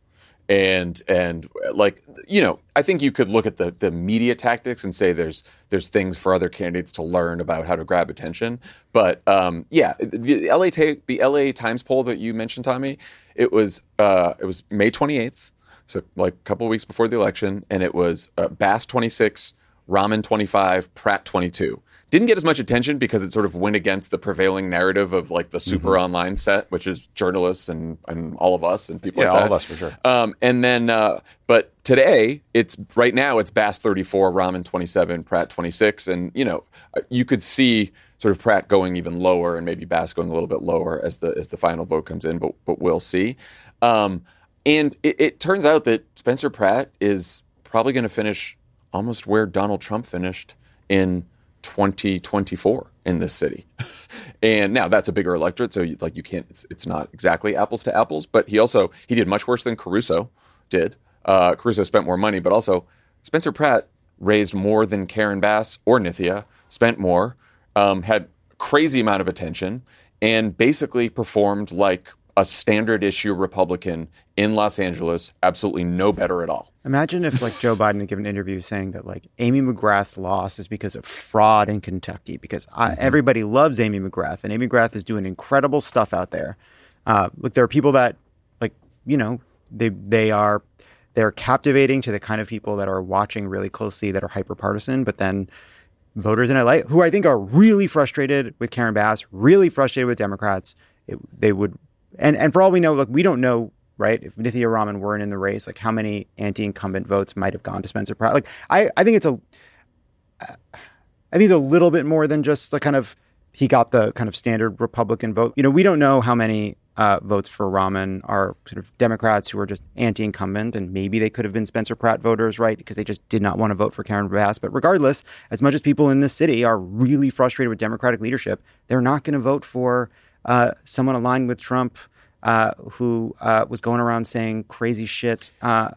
And like, I think you could look at the media tactics and say there's things for other candidates to learn about how to grab attention. But the LA Times poll that you mentioned, Tommy, it was May 28th, so like a couple of weeks before the election, and it was Bass 26, Rahman 25, Pratt 22. Didn't get as much attention because it sort of went against the prevailing narrative of like the super online set, which is journalists and all of us and people like that. Yeah, all of us for sure. And then, but today, right now it's Bass 34, Rahman 27, Pratt 26. And, you could see sort of Pratt going even lower and maybe Bass going a little bit lower as the final vote comes in, but we'll see. And it turns out that Spencer Pratt is probably going to finish almost where Donald Trump finished in 2024 in this city. And now that's a bigger electorate, so you can't, it's not exactly apples to apples, but he did much worse than Caruso did. Caruso spent more money, but also Spencer Pratt raised more than Karen Bass or Nithya, spent more, had crazy amount of attention, and basically performed like a standard issue Republican in Los Angeles, absolutely no better at all. Imagine if like Joe Biden had given an interview saying that like Amy McGrath's loss is because of fraud in Kentucky, because everybody loves Amy McGrath, and Amy McGrath is doing incredible stuff out there. Look, there are people that they're captivating to the kind of people that are watching really closely, that are hyper partisan, but then voters in LA who I think are really frustrated with Karen Bass, really frustrated with Democrats, they would. And for all we know, look, we don't know, right, if Nithya Rahman weren't in the race, like how many anti-incumbent votes might have gone to Spencer Pratt. Like I think it's a little bit more than just the kind of, he got the kind of standard Republican vote. We don't know how many votes for Rahman are sort of Democrats who are just anti-incumbent, and maybe they could have been Spencer Pratt voters, right, because they just did not want to vote for Karen Bass. But regardless, as much as people in this city are really frustrated with Democratic leadership, they're not going to vote for someone aligned with Trump who was going around saying crazy shit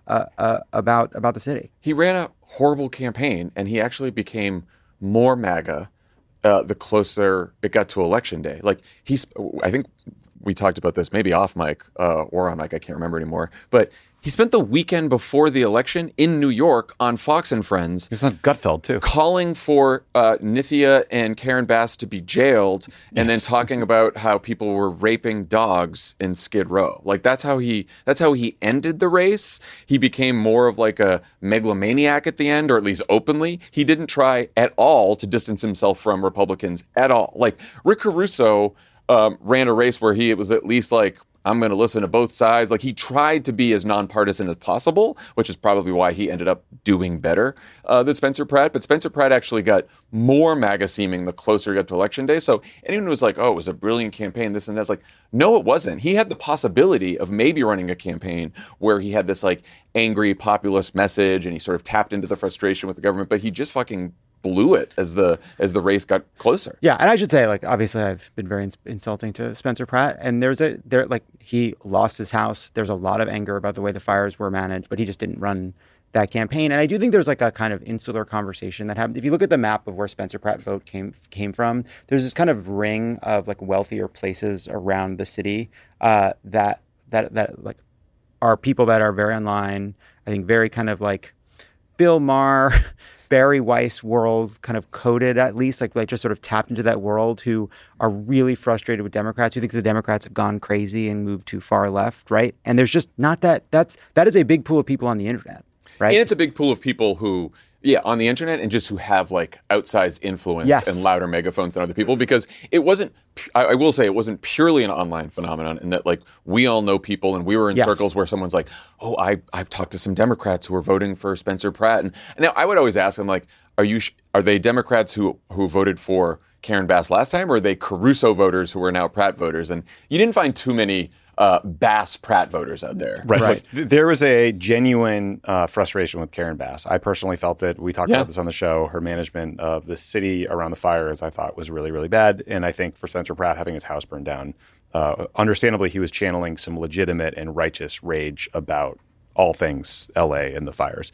about the city. He ran a horrible campaign, and he actually became more MAGA the closer it got to Election Day. Like I think we talked about this maybe off mic or on mic, I can't remember anymore, but he spent the weekend before the election in New York on Fox and Friends. He was on Gutfeld, too. Calling for Nithya and Karen Bass to be jailed, and then talking about how people were raping dogs in Skid Row. Like, that's how he ended the race. He became more of like a megalomaniac at the end, or at least openly. He didn't try at all to distance himself from Republicans at all. Like, Rick Caruso ran a race where it was at least like, I'm going to listen to both sides. Like, he tried to be as nonpartisan as possible, which is probably why he ended up doing better than Spencer Pratt. But Spencer Pratt actually got more MAGA seeming the closer he got to Election Day. So anyone who was like, oh, it was a brilliant campaign, this and that's, like, no, it wasn't. He had the possibility of maybe running a campaign where he had this like angry populist message, and he sort of tapped into the frustration with the government, but he just fucking blew it as the race got closer. Yeah, and I should say, like, obviously I've been very insulting to Spencer Pratt, and he lost his house. There's a lot of anger about the way the fires were managed, but he just didn't run that campaign. And I do think there's like a kind of insular conversation that happened. If you look at the map of where Spencer Pratt vote came from, there's this kind of ring of like wealthier places around the city that like are people that are very online. I think very kind of like Bill Maher, Barry Weiss world kind of coded, at least like just sort of tapped into that world, who are really frustrated with Democrats, who think the Democrats have gone crazy and moved too far left, right? And there's just not that is a big pool of people on the internet, right? And it's a big pool of people who, on the internet, and just who have like outsized influence and louder megaphones than other people, because it wasn't, I will say, it wasn't purely an online phenomenon, in that like we all know people, and we were in circles where someone's like, oh, I've talked to some Democrats who are voting for Spencer Pratt. And now I would always ask them, like, are they Democrats who voted for Karen Bass last time, or are they Caruso voters who are now Pratt voters? And you didn't find too many Bass Pratt voters out there. Right. There was a genuine frustration with Karen Bass. I personally felt it. We talked about this on the show. Her management of the city around the fires, I thought, was really, really bad. And I think for Spencer Pratt, having his house burned down, understandably, he was channeling some legitimate and righteous rage about all things LA and the fires.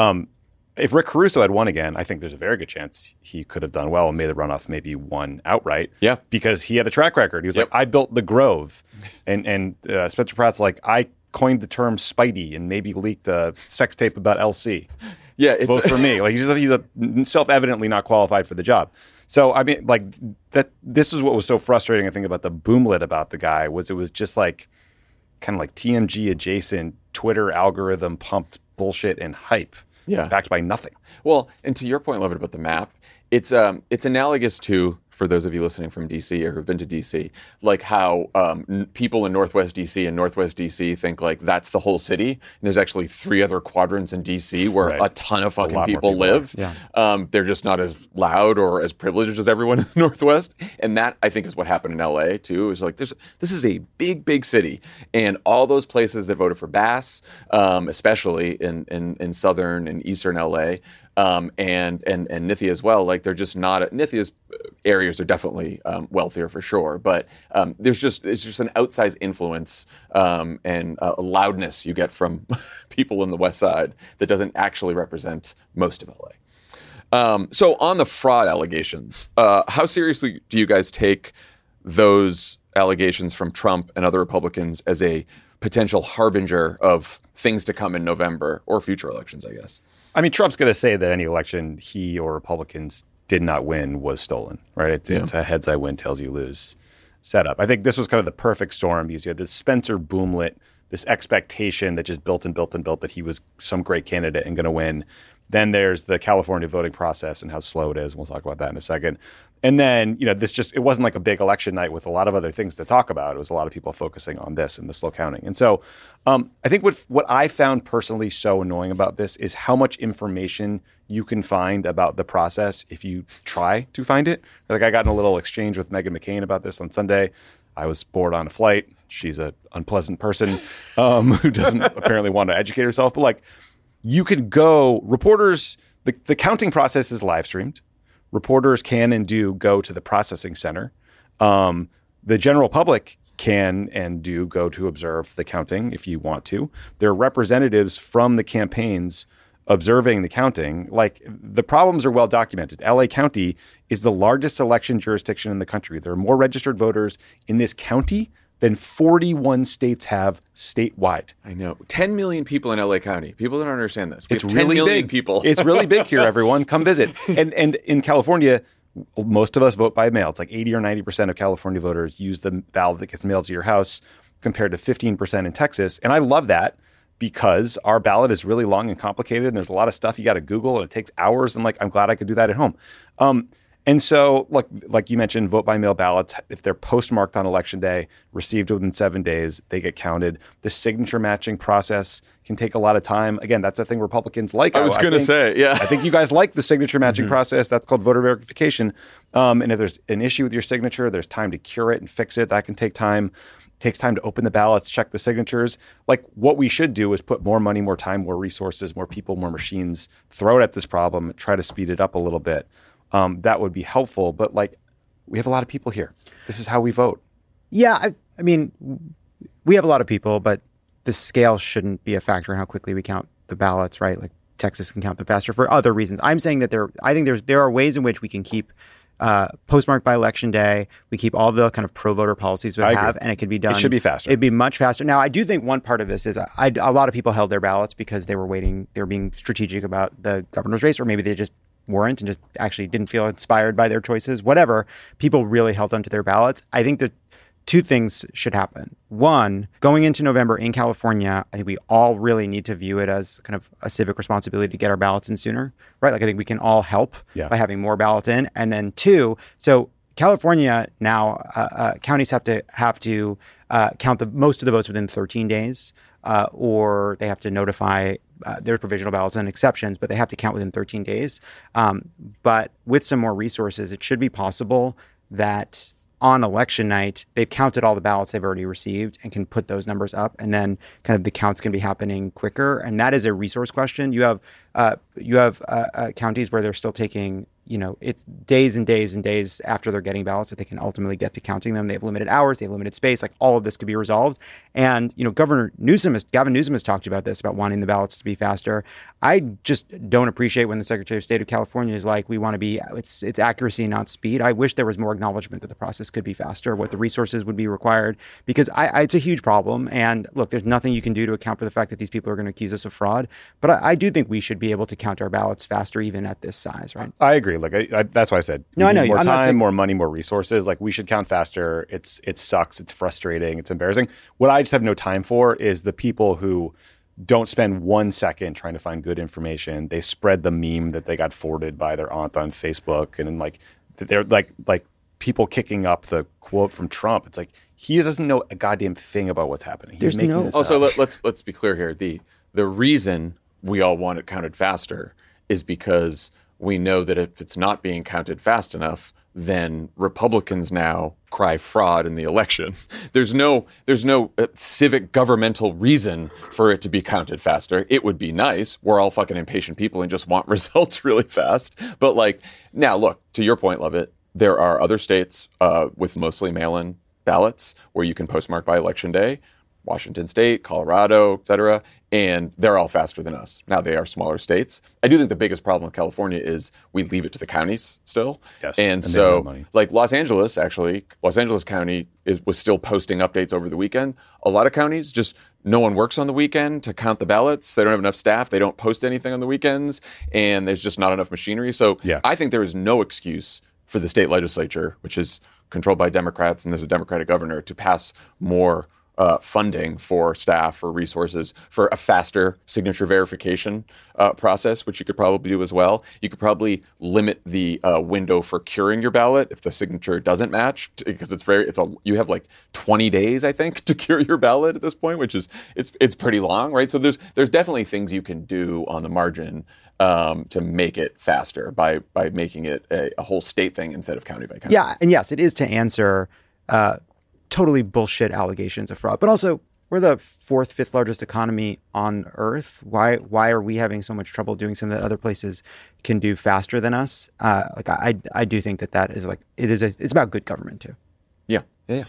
If Rick Caruso had won again, I think there's a very good chance he could have done well and made the runoff, maybe won outright. Yeah. Because he had a track record. He was like, I built the Grove. And Spencer Pratt's like, I coined the term Spidey and maybe leaked a sex tape about LC. Yeah, vote for me. Like he's self-evidently not qualified for the job. So I mean, like that. This is what was so frustrating. I think about the boomlet about the guy was it was just like kind of like TMG adjacent Twitter algorithm pumped bullshit and hype. Yeah, backed by nothing. Well, and to your point, Levitt, about the map, it's analogous to, for those of you listening from DC or who've been to DC, like how people in Northwest DC and Northwest DC think like that's the whole city. And there's actually 3 other quadrants in DC where a ton of fucking people live. Yeah. They're just not as loud or as privileged as everyone in the Northwest. And that, I think, is what happened in LA, too. Is like this is a big, big city. And all those places that voted for Bass, especially in southern and eastern LA, and Nithya as well, like they're just not Nithya's areas are definitely wealthier for sure, but it's just an outsized influence and a loudness you get from people in the West Side that doesn't actually represent most of LA. So on the fraud allegations, how seriously do you guys take those allegations from Trump and other Republicans as a potential harbinger of things to come in November or future elections, I guess? I mean, Trump's going to say that any election he or Republicans did not win was stolen, right? It's a heads I win, tails you lose setup. I think this was kind of the perfect storm because you had this Spencer boomlet, this expectation that just built that he was some great candidate and going to win. Then there's the California voting process and how slow it is. We'll talk about that in a second. And then, it wasn't like a big election night with a lot of other things to talk about. It was a lot of people focusing on this and the slow counting. And so I think what I found personally so annoying about this is how much information you can find about the process if you try to find it. Like I got in a little exchange with Meghan McCain about this on Sunday. I was bored on a flight. She's an unpleasant person who doesn't apparently want to educate herself. But like you could go, reporters, the counting process is live streamed. Reporters can and do go to the processing center. The general public can and do go to observe the counting if you want to. There are representatives from the campaigns observing the counting. Like the problems are well documented. LA County is the largest election jurisdiction in the country. There are more registered voters in this county than 41 states have statewide. I know. 10 million people in LA County. People don't understand this. It's really 10 million big. People. It's really big here, everyone. Come visit. And in California, most of us vote by mail. It's like 80 or 90% of California voters use the ballot that gets mailed to your house compared to 15% in Texas. And I love that because our ballot is really long and complicated and there's a lot of stuff you got to Google and it takes hours. And like, I'm glad I could do that at home. And so, like you mentioned, vote by mail ballots, if they're postmarked on election day, received within 7 days, they get counted. The signature matching process can take a lot of time. Again, that's a thing Republicans like. I was going to say, yeah. I think you guys like the signature matching process. That's called voter verification. And if there's an issue with your signature, there's time to cure it and fix it. That can take time. It takes time to open the ballots, check the signatures. Like what we should do is put more money, more time, more resources, more people, more machines, throw it at this problem, try to speed it up a little bit. That would be helpful. But like, we have a lot of people here. This is how we vote. Yeah, I mean, we have a lot of people, but the scale shouldn't be a factor in how quickly we count the ballots, right? Like Texas can count them faster for other reasons. I'm saying that I think there are ways in which we can keep postmarked by election day. We keep all the kind of pro-voter policies we have, and it could be done. It should be faster. It'd be much faster. Now, I do think one part of this is a lot of people held their ballots because they were waiting. They were being strategic about the governor's race, or maybe they just weren't and just actually didn't feel inspired by their choices. Whatever. People really held onto their ballots. I think that 2 things should happen. One, going into November in California, I think we all really need to view it as kind of a civic responsibility to get our ballots in sooner, right? Like I think we can all help by having more ballots in. And then 2, so California now, counties have to count most of the votes within 13 days, or they have to notify their provisional ballots and exceptions, but they have to count within 13 days. But with some more resources, it should be possible that on election night, they've counted all the ballots they've already received and can put those numbers up, and then kind of the counts can be happening quicker. And that is a resource question. You have counties where they're still taking it's days and days and days after they're getting ballots that they can ultimately get to counting them. They have limited hours, they have limited space. Like all of this could be resolved. And, Gavin Newsom has talked about this, about wanting the ballots to be faster. I just don't appreciate when the Secretary of State of California is like, we want to be, it's accuracy, not speed. I wish there was more acknowledgement that the process could be faster, what the resources would be required, because it's a huge problem. And look, there's nothing you can do to account for the fact that these people are going to accuse us of fraud. But I do think we should be able to count our ballots faster, even at this size, right? I agree. Like that's why I said, no, I know. More time, more money, more resources. Like we should count faster. It sucks. It's frustrating. It's embarrassing. What I just have no time for is the people who don't spend 1 second trying to find good information. They spread the meme that they got forwarded by their aunt on Facebook, and like they're like people kicking up the quote from Trump. It's like he doesn't know a goddamn thing about what's happening. He's making this also up. let's be clear here. The reason we all want it counted faster is because we know that if it's not being counted fast enough, then Republicans now cry fraud in the election. There's no civic governmental reason for it to be counted faster. It would be nice. We're all fucking impatient people and just want results really fast. But now look, to your point, Lovett, there are other states with mostly mail-in ballots where you can postmark by Election Day. Washington State, Colorado, et cetera, and they're all faster than us. Now, they are smaller states. I do think the biggest problem with California is we leave it to the counties still. Yes, and so, like Los Angeles County was still posting updates over the weekend. A lot of counties, just no one works on the weekend to count the ballots. They don't have enough staff. They don't post anything on the weekends, and there's just not enough machinery. So I think there is no excuse for the state legislature, which is controlled by Democrats, and there's a Democratic governor, to pass more funding for staff, for resources, for a faster signature verification process, which you could probably do as well. You could probably limit the window for curing your ballot if the signature doesn't match, because you have like 20 days, I think, to cure your ballot at this point, which is it's pretty long, right? So there's definitely things you can do on the margin to make it faster by making it a whole state thing instead of county by county. Yeah, and yes, it is to answer totally bullshit allegations of fraud. But also, we're the fourth, fifth largest economy on Earth. Why are we having so much trouble doing something that other places can do faster than us? I do think that is it's about good government too. Yeah.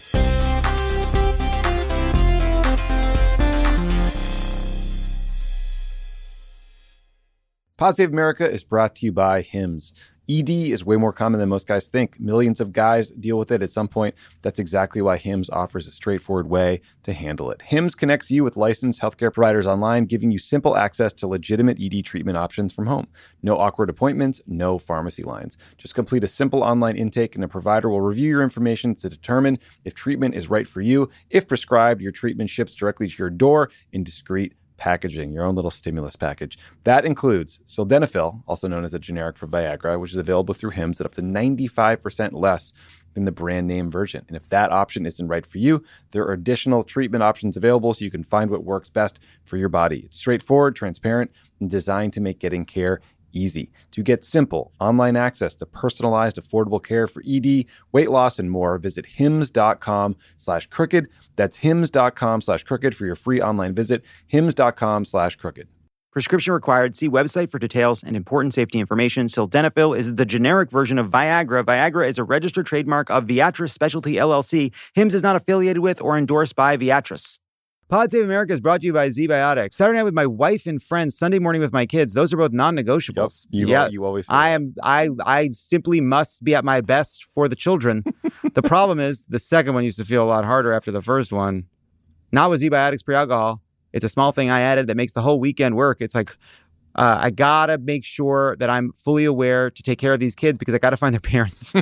Pod Save America is brought to you by Hims. ED is way more common than most guys think. Millions of guys deal with it at some point. That's exactly why Hims offers a straightforward way to handle it. Hims connects you with licensed healthcare providers online, giving you simple access to legitimate ED treatment options from home. No awkward appointments, no pharmacy lines. Just complete a simple online intake and a provider will review your information to determine if treatment is right for you. If prescribed, your treatment ships directly to your door in discreet packaging, your own little stimulus package. That includes sildenafil, also known as a generic for Viagra, which is available through Hims at up to 95% less than the brand name version. And if that option isn't right for you, there are additional treatment options available so you can find what works best for your body. It's straightforward, transparent, and designed to make getting care easy. To get simple online access to personalized, affordable care for ED, weight loss, and more, visit hims.com/crooked. That's hims.com/crooked for your free online visit. hims.com/crooked. Prescription required. See website for details and important safety information. Sildenafil is the generic version of Viagra. Viagra is a registered trademark of Viatris Specialty LLC. Hims is not affiliated with or endorsed by Viatris. Pod Save America is brought to you by ZBiotics. Saturday night with my wife and friends, Sunday morning with my kids. Those are both non-negotiables. Yep. You always say I simply must be at my best for the children. The problem is the second one used to feel a lot harder after the first one. Not with ZBiotics pre-alcohol. It's a small thing I added that makes the whole weekend work. It's like, I gotta make sure that I'm fully aware to take care of these kids because I gotta find their parents.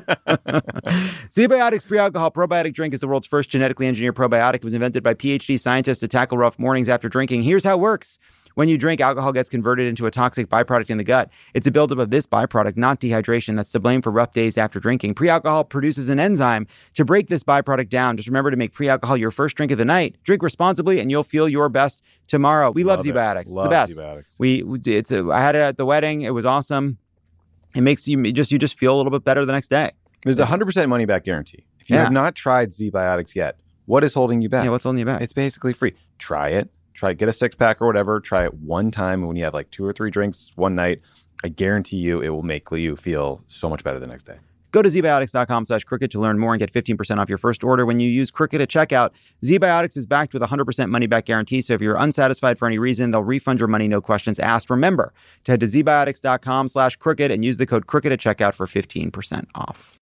ZBiotics pre-alcohol probiotic drink is the world's first genetically engineered probiotic. It was invented by PhD scientists to tackle rough mornings after drinking. Here's how it works. When you drink, alcohol gets converted into a toxic byproduct in the gut. It's a buildup of this byproduct, not dehydration, that's to blame for rough days after drinking. Pre-alcohol produces an enzyme to break this byproduct down. Just remember to make pre-alcohol your first drink of the night. Drink responsibly, and you'll feel your best tomorrow. We love ZBiotics. It's the best. ZBiotics. I had it at the wedding. It was awesome. It makes you just feel a little bit better the next day. There's a 100% money back guarantee. If you have not tried ZBiotics yet, what is holding you back? Yeah, what's holding you back? It's basically free. Try it. Try it, get a 6-pack or whatever. Try it one time. And when you have like 2 or 3 drinks one night, I guarantee you it will make you feel so much better the next day. Go to zbiotics.com/crooked to learn more and get 15% off your first order when you use Crooked at checkout. ZBiotics is backed with a 100% money-back guarantee, so if you're unsatisfied for any reason, they'll refund your money, no questions asked. Remember to head to zbiotics.com/crooked and use the code Crooked at checkout for 15% off.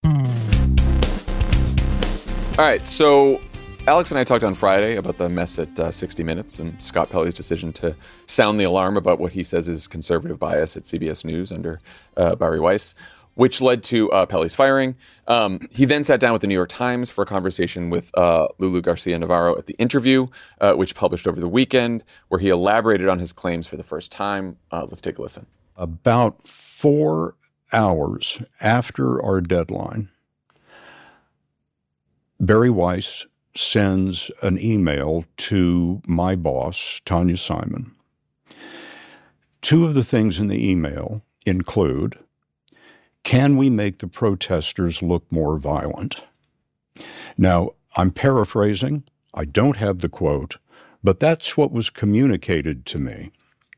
All right, so Alex and I talked on Friday about the mess at 60 Minutes and Scott Pelley's decision to sound the alarm about what he says is conservative bias at CBS News under Bari Weiss, which led to Pelley's firing. He then sat down with the New York Times for a conversation with Lulu Garcia-Navarro at The Interview, which published over the weekend, where he elaborated on his claims for the first time. Let's take a listen. About 4 hours after our deadline, Bari Weiss sends an email to my boss, Tanya Simon. 2 of the things in the email include, can we make the protesters look more violent? Now, I'm paraphrasing. I don't have the quote, but that's what was communicated to me.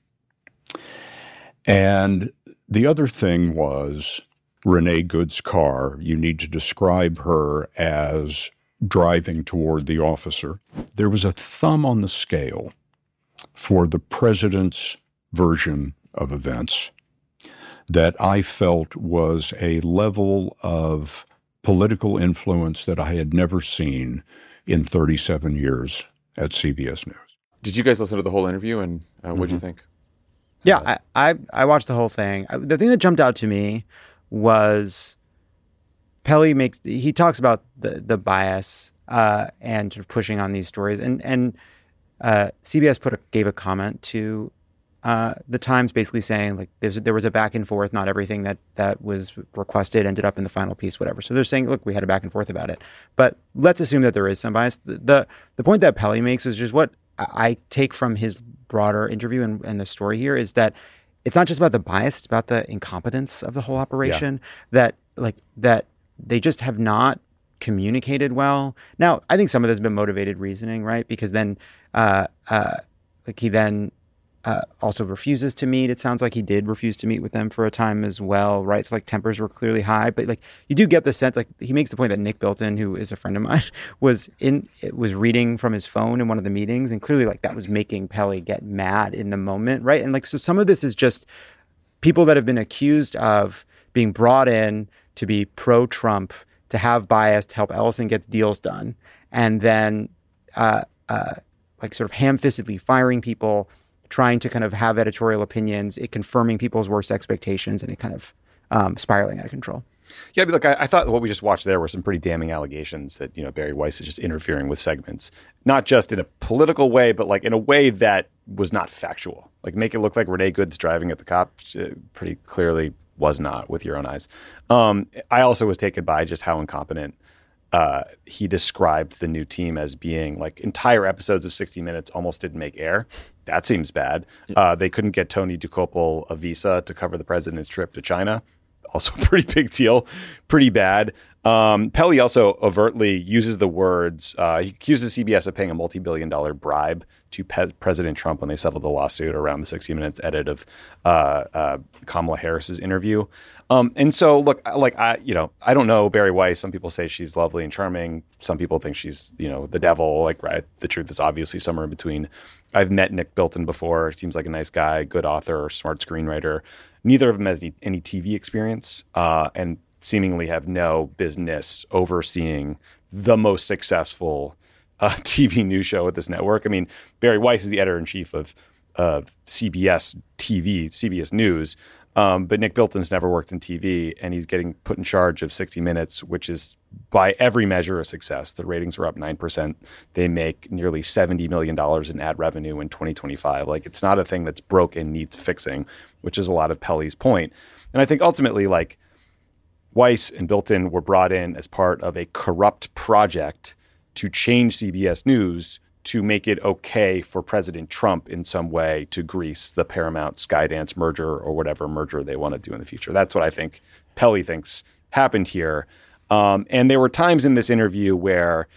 And the other thing was Renee Good's car. You need to describe her as driving toward the officer. There was a thumb on the scale for the president's version of events that I felt was a level of political influence that I had never seen in 37 years at CBS News. Did you guys listen to the whole interview, and what did you think? Yeah, I watched the whole thing. The thing that jumped out to me was Pelley he talks about the bias and sort of pushing on these stories, and CBS gave a comment to the Times, basically saying like there was a back and forth. Not everything that was requested ended up in the final piece, whatever. So they're saying, look, we had a back and forth about it. But let's assume that there is some bias. The point that Pelley makes is just what I take from his broader interview and the story here is that it's not just about the bias; it's about the incompetence of the whole operation. Yeah. That they just have not communicated well. Now, I think some of this has been motivated reasoning, right? Because then, he then. Also refuses to meet. It sounds like he did refuse to meet with them for a time as well, right? So like tempers were clearly high, but like you do get the sense, like he makes the point that Nick Bilton, who is a friend of mine, was reading from his phone in one of the meetings, and clearly like that was making Pelley get mad in the moment, right? And like so some of this is just people that have been accused of being brought in to be pro-Trump, to have bias, to help Ellison get deals done, and then like sort of ham-fistedly firing people, trying to kind of have editorial opinions, it confirming people's worst expectations, and it kind of spiraling out of control. Yeah, but look, I thought what we just watched there were some pretty damning allegations that, Bari Weiss is just interfering with segments, not just in a political way, but like in a way that was not factual. Like make it look like Renee Good's driving at the cop pretty clearly was not with your own eyes. I also was taken by just how incompetent he described the new team as being. Like entire episodes of 60 Minutes almost didn't make air. That seems bad. They couldn't get Tony Dokoupil a visa to cover the president's trip to China. Also a pretty big deal. Pretty bad. Pelley also overtly uses the words, he accuses CBS of paying a multi-billion-dollar bribe to President Trump when they settled the lawsuit around the 60 Minutes edit of Kamala Harris's interview. And so, look, like I don't know Bari Weiss. Some people say she's lovely and charming. Some people think she's, the devil. Like, right? The truth is obviously somewhere in between. I've met Nick Bilton before. Seems like a nice guy, good author, smart screenwriter. Neither of them has any TV experience, and seemingly have no business overseeing the most successful TV news show at this network. I mean, Bari Weiss is the editor-in-chief of CBS TV, CBS News, but Nick Bilton's never worked in TV, and he's getting put in charge of 60 Minutes, which is by every measure a success. The ratings are up 9%. They make nearly $70 million in ad revenue in 2025. Like, it's not a thing that's broke and needs fixing, which is a lot of Pelley's point. And I think ultimately, like, Weiss and Bilton were brought in as part of a corrupt project to change CBS News to make it okay for President Trump in some way to grease the Paramount Skydance merger or whatever merger they want to do in the future. That's what I think Pelley thinks happened here. And there were times in this interview where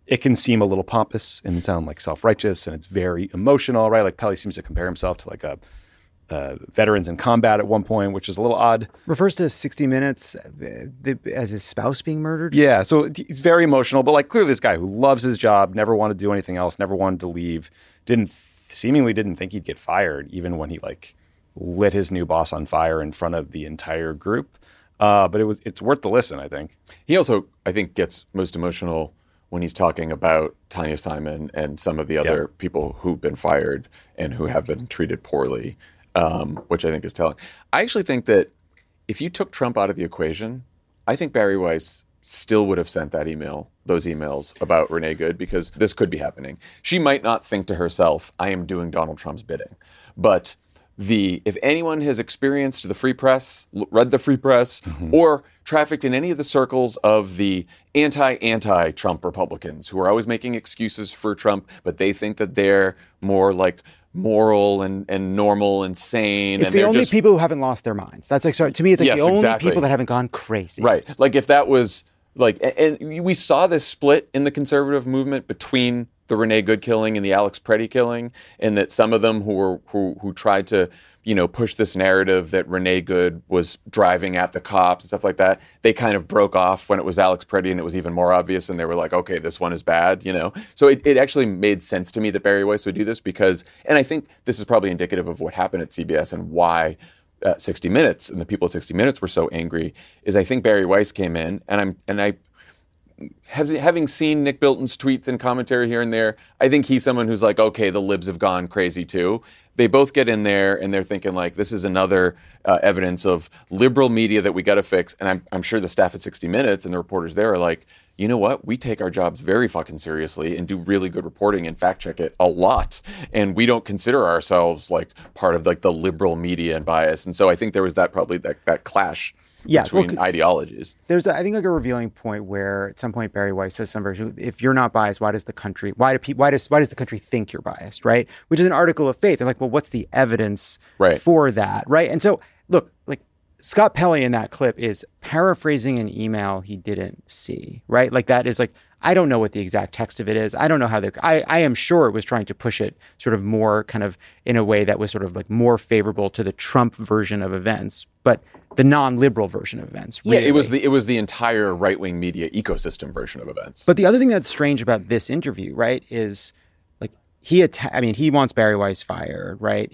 it can seem a little pompous and sound like self-righteous, and it's very emotional, right? Like Pelley seems to compare himself to like a veterans in combat at one point, which is a little odd. Refers to 60 Minutes as his spouse being murdered? Yeah, so he's very emotional, but like clearly this guy who loves his job, never wanted to do anything else, never wanted to leave, seemingly didn't think he'd get fired, even when he like lit his new boss on fire in front of the entire group. But it's worth the listen, I think. He also, I think, gets most emotional when he's talking about Tanya Simon and some of the other people who've been fired and who have been treated poorly, which I think is telling. I actually think that if you took Trump out of the equation, I think Bari Weiss still would have sent those emails about Renee Good, because this could be happening. She might not think to herself, I am doing Donald Trump's bidding. But if anyone has experienced the free press, read the free press, or trafficked in any of the circles of the anti-Trump Republicans who are always making excuses for Trump, but they think that they're more like moral and normal and sane. It's the only people who haven't lost their minds. That's like, to me, it's like the only people that haven't gone crazy. Right. Like if that was like, and we saw this split in the conservative movement between the Renee Good killing and the Alex Preddy killing, and that some of them who tried to, push this narrative that Renee Good was driving at the cops and stuff like that, they kind of broke off when it was Alex Preddy and it was even more obvious, and they were like, okay, this one is bad, So it actually made sense to me that Bari Weiss would do this because, and I think this is probably indicative of what happened at CBS and why 60 Minutes and the people at 60 Minutes were so angry, is I think Bari Weiss came in, and I having seen Nick Bilton's tweets and commentary here and there, I think he's someone who's like, okay, the libs have gone crazy too. They both get in there and they're thinking like, this is another evidence of liberal media that we got to fix. And I'm sure the staff at 60 Minutes and the reporters there are like, you know what? We take our jobs very fucking seriously and do really good reporting and fact check it a lot. And we don't consider ourselves like part of like the liberal media and bias. And so I think there was probably that clash between ideologies. There's, I think, like a revealing point where at some point Bari Weiss says some version, if you're not biased, why does the country think you're biased, right? Which is an article of faith. They're like, well, what's the evidence for that, right? And so, look, like Scott Pelley in that clip is paraphrasing an email he didn't see, right? Like that is like, I don't know what the exact text of it is. I don't know how I am sure it was trying to push it sort of more kind of in a way that was sort of like more favorable to the Trump version of events, but the non-liberal version of events. Really. Yeah, it was the entire right-wing media ecosystem version of events. But the other thing that's strange about this interview, right, is like he wants Bari Weiss fired, right?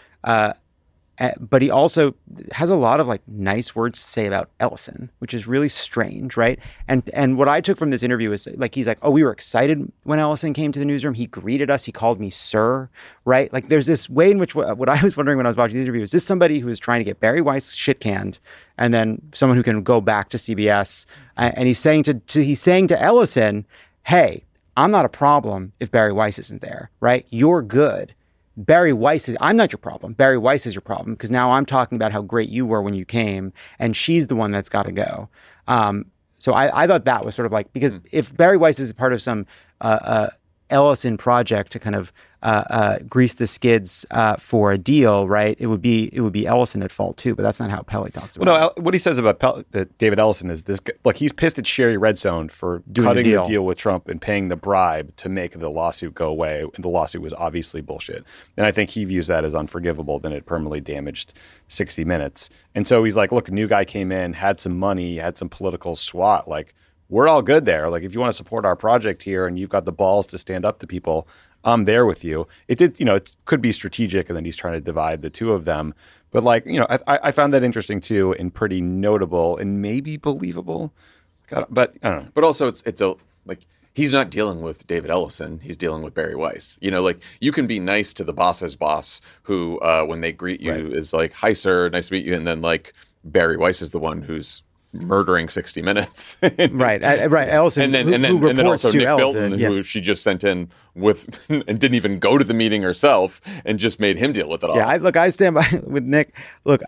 But he also has a lot of like nice words to say about Ellison, which is really strange, right? And what I took from this interview is like, he's like, oh, we were excited when Ellison came to the newsroom. He greeted us. He called me sir, right? Like there's this way in which what I was wondering when I was watching the interview, is this somebody who is trying to get Bari Weiss shit canned and then someone who can go back to CBS? And he's saying to Ellison, hey, I'm not a problem if Bari Weiss isn't there, right? You're good. Bari Weiss I'm not your problem. Bari Weiss is your problem because now I'm talking about how great you were when you came, and she's the one that's got to go. So I thought that was sort of like, because if Bari Weiss is part of some Ellison project to kind of grease the skids for a deal, right? It would be Ellison at fault too, but that's not how Pelley talks about it. Well, no, what he says about David Ellison is this: look, he's pissed at Sherry Redstone for cutting the deal with Trump and paying the bribe to make the lawsuit go away, and the lawsuit was obviously bullshit. And I think he views that as unforgivable. Then it permanently damaged 60 Minutes, and so he's like, look, a new guy came in, had some money, had some political swat, like. We're all good there. Like, if you want to support our project here and you've got the balls to stand up to people, I'm there with you. It could be strategic, and then he's trying to divide the two of them. But I found that interesting too, and pretty notable and maybe believable. But I don't know. But also, it's like he's not dealing with David Ellison. He's dealing with Bari Weiss. Like you can be nice to the boss's boss, who when they greet you is like, "Hi, sir, nice to meet you," and then like Bari Weiss is the one who's murdering 60 Minutes. right. Ellison, and then also Nick Bilton, who she just sent in with and didn't even go to the meeting herself and just made him deal with it all. Yeah, I stand by with Nick. Look,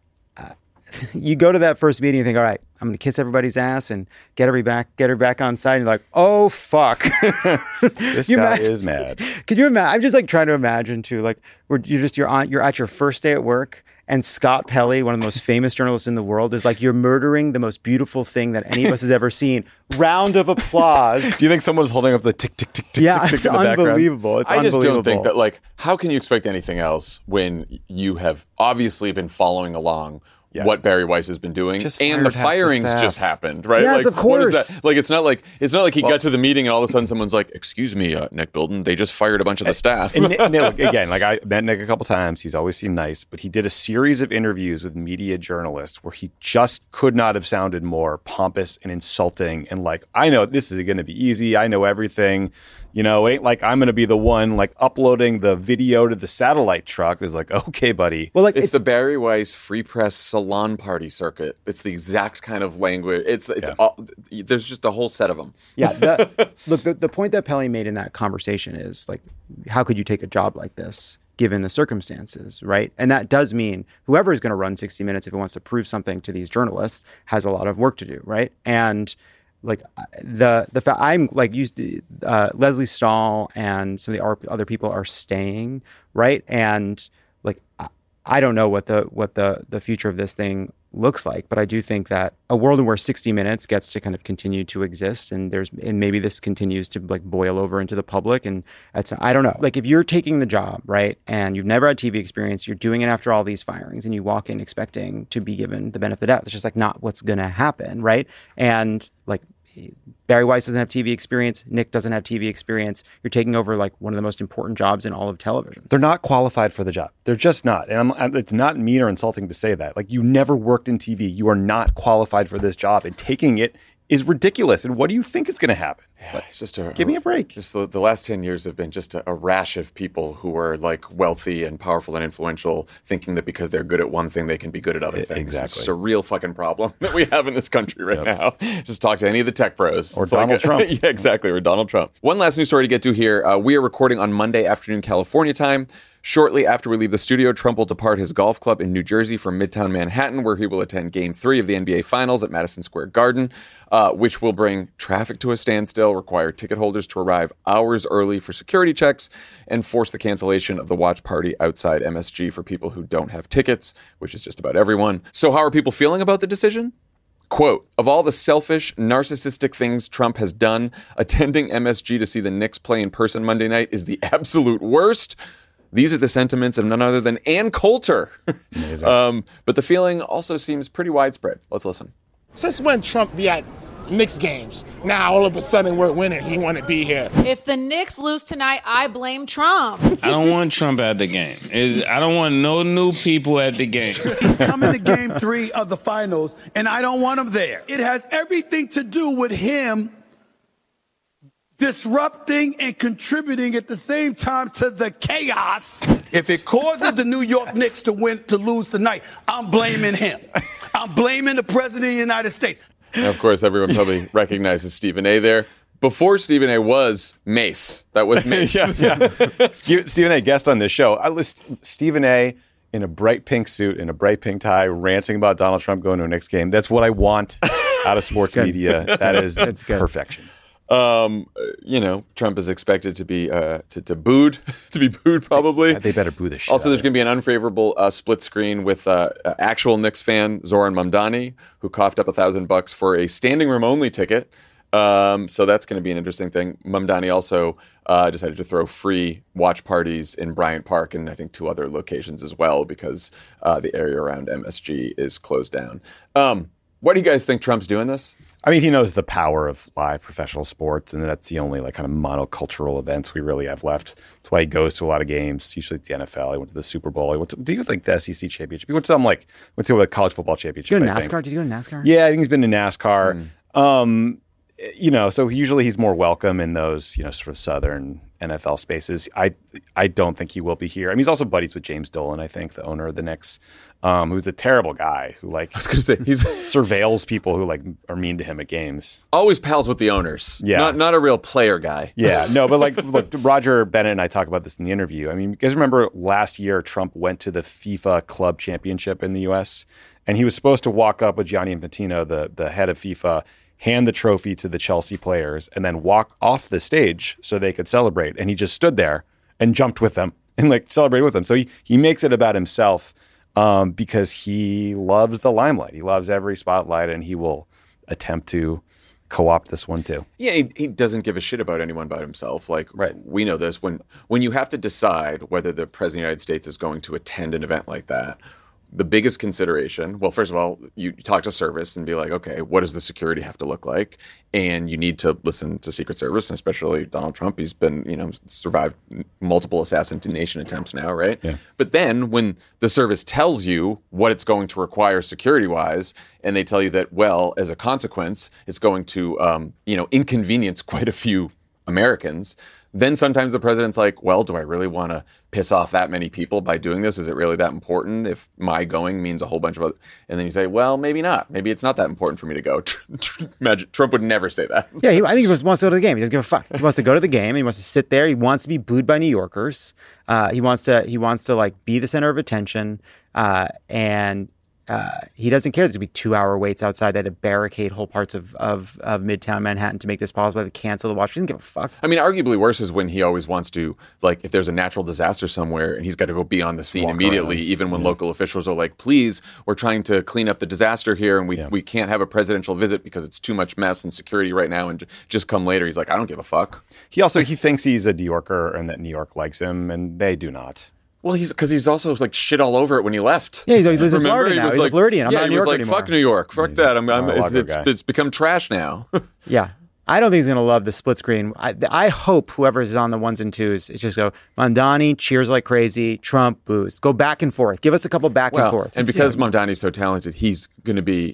you go to that first meeting and think, all right, I'm going to kiss everybody's ass and get her back on side. And you're like, oh, fuck. This guy is mad. Could you imagine? I'm just like trying to imagine too, like you're at your first day at work and Scott Pelley, one of the most famous journalists in the world, is like, you're murdering the most beautiful thing that any of us has ever seen. Round of applause. Do you think someone's holding up the tick, tick, tick, tick, yeah, tick, tick it's in the unbelievable. background? It's I just don't think that, like, how can you expect anything else when you have obviously been following along what Barry Weiss has been doing, and the firings just happened, right? Yes, like, of course. What is that? Like, it's not like he got to the meeting and all of a sudden someone's like, "Excuse me, Nick Bilden, they just fired a bunch of the staff." And Nick, again, like I met Nick a couple times. He's always seemed nice, but he did a series of interviews with media journalists where he just could not have sounded more pompous and insulting. And like, I know this is going to be easy. I know everything. You know, ain't like I'm going to be the one like uploading the video to the satellite truck. It's like, okay, buddy. Well, like it's the Barry Weiss Free Press salon party circuit. It's the exact kind of language. It's all, there's just a whole set of them. Yeah. Look, the point that Pelley made in that conversation is like, how could you take a job like this given the circumstances, right? And that does mean whoever is going to run 60 Minutes, if it wants to prove something to these journalists, has a lot of work to do, right? And like the fact I'm like Leslie Stahl and some of the other people are staying, right? And like I don't know what the future of this thing looks like, but I do think that a world where 60 Minutes gets to kind of continue to exist, and maybe this continues to like boil over into the public, and I don't know. Like if you're taking the job, right, and you've never had TV experience, you're doing it after all these firings, and you walk in expecting to be given the benefit of the doubt. It's just like not what's going to happen, right? And like Barry Weiss doesn't have TV experience. Nick doesn't have TV experience. You're taking over like one of the most important jobs in all of television. They're not qualified for the job. They're just not. And it's not mean or insulting to say that. Like, you never worked in TV. You are not qualified for this job. And taking it is ridiculous. And what do you think is going to happen? Yeah, it's just give me a break. Just the last 10 years have been just a rash of people who are like wealthy and powerful and influential, thinking that because they're good at one thing, they can be good at other things. Exactly. It's just a real fucking problem that we have in this country right now. Just talk to any of the tech pros. Or Donald Trump. Yeah, exactly. Or Donald Trump. One last news story to get to here. We are recording on Monday afternoon, California time. Shortly after we leave the studio, Trump will depart his golf club in New Jersey for Midtown Manhattan, where he will attend Game 3 of the NBA Finals at Madison Square Garden, which will bring traffic to a standstill, require ticket holders to arrive hours early for security checks, and force the cancellation of the watch party outside MSG for people who don't have tickets, which is just about everyone. So how are people feeling about the decision? Quote, of all the selfish, narcissistic things Trump has done, attending MSG to see the Knicks play in person Monday night is the absolute worst. These are the sentiments of none other than Ann Coulter. Amazing. But the feeling also seems pretty widespread. Let's listen. Since when Trump be at Knicks games? Now all of a sudden we're winning. He want to be here. If the Knicks lose tonight, I blame Trump. I don't want Trump at the game. I don't want no new people at the game. He's coming to Game 3 of the Finals, and I don't want him there. It has everything to do with him disrupting and contributing at the same time to the chaos. If it causes the New York Knicks to lose tonight, I'm blaming him. I'm blaming the President of the United States. Now, of course, everyone probably recognizes Stephen A. there. Before Stephen A. was Mace. That was Mace. yeah. Stephen A. guest on this show. I list Stephen A. in a bright pink suit, in a bright pink tie, ranting about Donald Trump going to a Knicks game. That's what I want out of sports media. That is perfection. Trump is expected to be booed, to be booed probably. They better boo the shit. Also, there's going to be an unfavorable split screen with actual Knicks fan Zoran Mamdani, who coughed up $1,000 for a standing room only ticket. So that's going to be an interesting thing. Mamdani also decided to throw free watch parties in Bryant Park and I think 2 other locations as well because the area around MSG is closed down. Why do you guys think Trump's doing this? I mean, he knows the power of live professional sports, and that's the only like kind of monocultural events we really have left. That's why he goes to a lot of games. Usually it's the NFL. He went to the Super Bowl. He went to like the SEC championship. He went to a college football championship. Did you go to NASCAR? Did you go to NASCAR? Yeah, I think he's been to NASCAR. So usually he's more welcome in those, sort of southern NFL spaces. I don't think he will be here. I mean, he's also buddies with James Dolan, I think, the owner of the Knicks, who's a terrible guy who I was going to say he's surveils people who are mean to him at games. Always pals with the owners. Yeah, not a real player guy. Yeah, no, but look, Roger Bennett and I talk about this in the interview. I mean, you guys remember last year Trump went to the FIFA Club Championship in the U.S. and he was supposed to walk up with Gianni Infantino, the head of FIFA, hand the trophy to the Chelsea players, and then walk off the stage so they could celebrate. And he just stood there and jumped with them and celebrated with them. So he makes it about himself. because he loves the limelight. He loves every spotlight, and he will attempt to co-opt this one too. Yeah, he doesn't give a shit about anyone but himself. Like, we know this. When you have to decide whether the President of the United States is going to attend an event like that, the biggest consideration, well, first of all, you talk to Service and be like, okay, what does the security have to look like? And you need to listen to Secret Service, and especially Donald Trump. He's been, survived multiple assassination attempts now, right? Yeah. But then when the service tells you what it's going to require security-wise, and they tell you that, well, as a consequence, it's going to, inconvenience quite a few Americans, then sometimes the president's like, well, do I really want to piss off that many people by doing this? Is it really that important if my going means a whole bunch of other... And then you say, well, maybe not. Maybe it's not that important for me to go. Imagine, Trump would never say that. Yeah, I think he just wants to go to the game. He doesn't give a fuck. He wants to go to the game. He wants to sit there. He wants to be booed by New Yorkers. He wants to like be the center of attention. And he doesn't care. There's going to be 2-hour waits outside. They had to barricade whole parts of Midtown Manhattan to make this possible. They had to cancel the watch. He doesn't give a fuck. I mean, arguably worse is when he always wants to, like, if there's a natural disaster somewhere and he's got to go be on the scene immediately, even when local officials are like, please, we're trying to clean up the disaster here and we can't have a presidential visit because it's too much mess and security right now, and just come later. He's like, I don't give a fuck. He thinks he's a New Yorker and that New York likes him, and they do not. Well, he's also like shit all over it when he left. Yeah, he lives in Florida now. He's a Floridian. I'm not in New York anymore. He was like, fuck New York. Fuck that. It's become trash now. Yeah. I don't think he's going to love the split screen. I hope whoever's on the 1s and 2s, it's just go, Mamdani cheers like crazy, Trump boos. Go back and forth. Give us a couple back and forth. And because Mamdani's so talented, he's going to be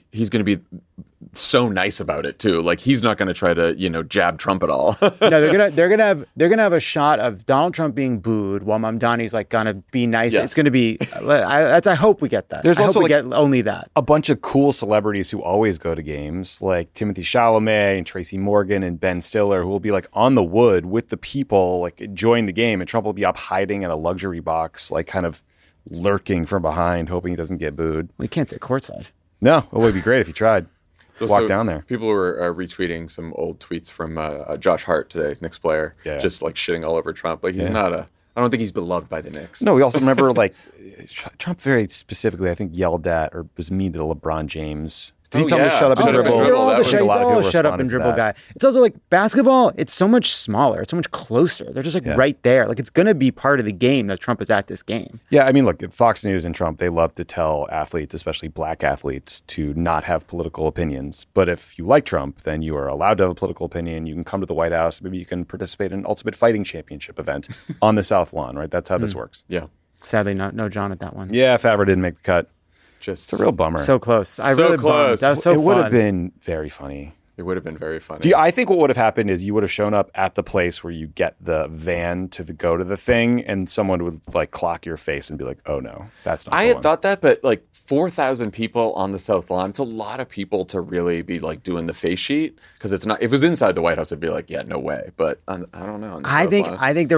so nice about it too. Like, he's not going to try to, jab Trump at all. No, they're gonna have a shot of Donald Trump being booed while Mamdani's like gonna be nice. Yes. It's gonna be. I hope we get that. There's also we get only that. A bunch of cool celebrities who always go to games, like Timothée Chalamet and Tracy Morgan and Ben Stiller, who will be like on the wood with the people, like enjoying the game, and Trump will be up hiding in a luxury box, like kind of lurking from behind, hoping he doesn't get booed. We can't sit courtside. No, it would be great if he tried. Walk down there. People were retweeting some old tweets from Josh Hart today, Knicks player, just like shitting all over Trump. Like, he's not I don't think he's beloved by the Knicks. No, we also remember like Trump very specifically, I think, yelled at or was mean to LeBron James. Did he tell me to shut up and dribble? He's all shut up and dribble guy. It's also like basketball, it's so much smaller. It's so much closer. They're just like right there. Like, it's going to be part of the game that Trump is at this game. Yeah, I mean, look, Fox News and Trump, they love to tell athletes, especially black athletes, to not have political opinions. But if you like Trump, then you are allowed to have a political opinion. You can come to the White House. Maybe you can participate in an Ultimate Fighting Championship event on the South Lawn, right? That's how this works. Yeah. Sadly, no John at that one. Yeah, Favre didn't make the cut. It's a real bummer. So close. Really bummed. That was so fun. It would have been very funny. It would have been very funny. I think what would have happened is you would have shown up at the place where you get the van to go to the thing, and someone would like clock your face and be like, "Oh no, that's not." I had thought that, but like 4,000 people on the South Lawn, it's a lot of people to really be like doing the face sheet, because it's not. If it was inside the White House, it'd be like, yeah, no way. But I don't know. I think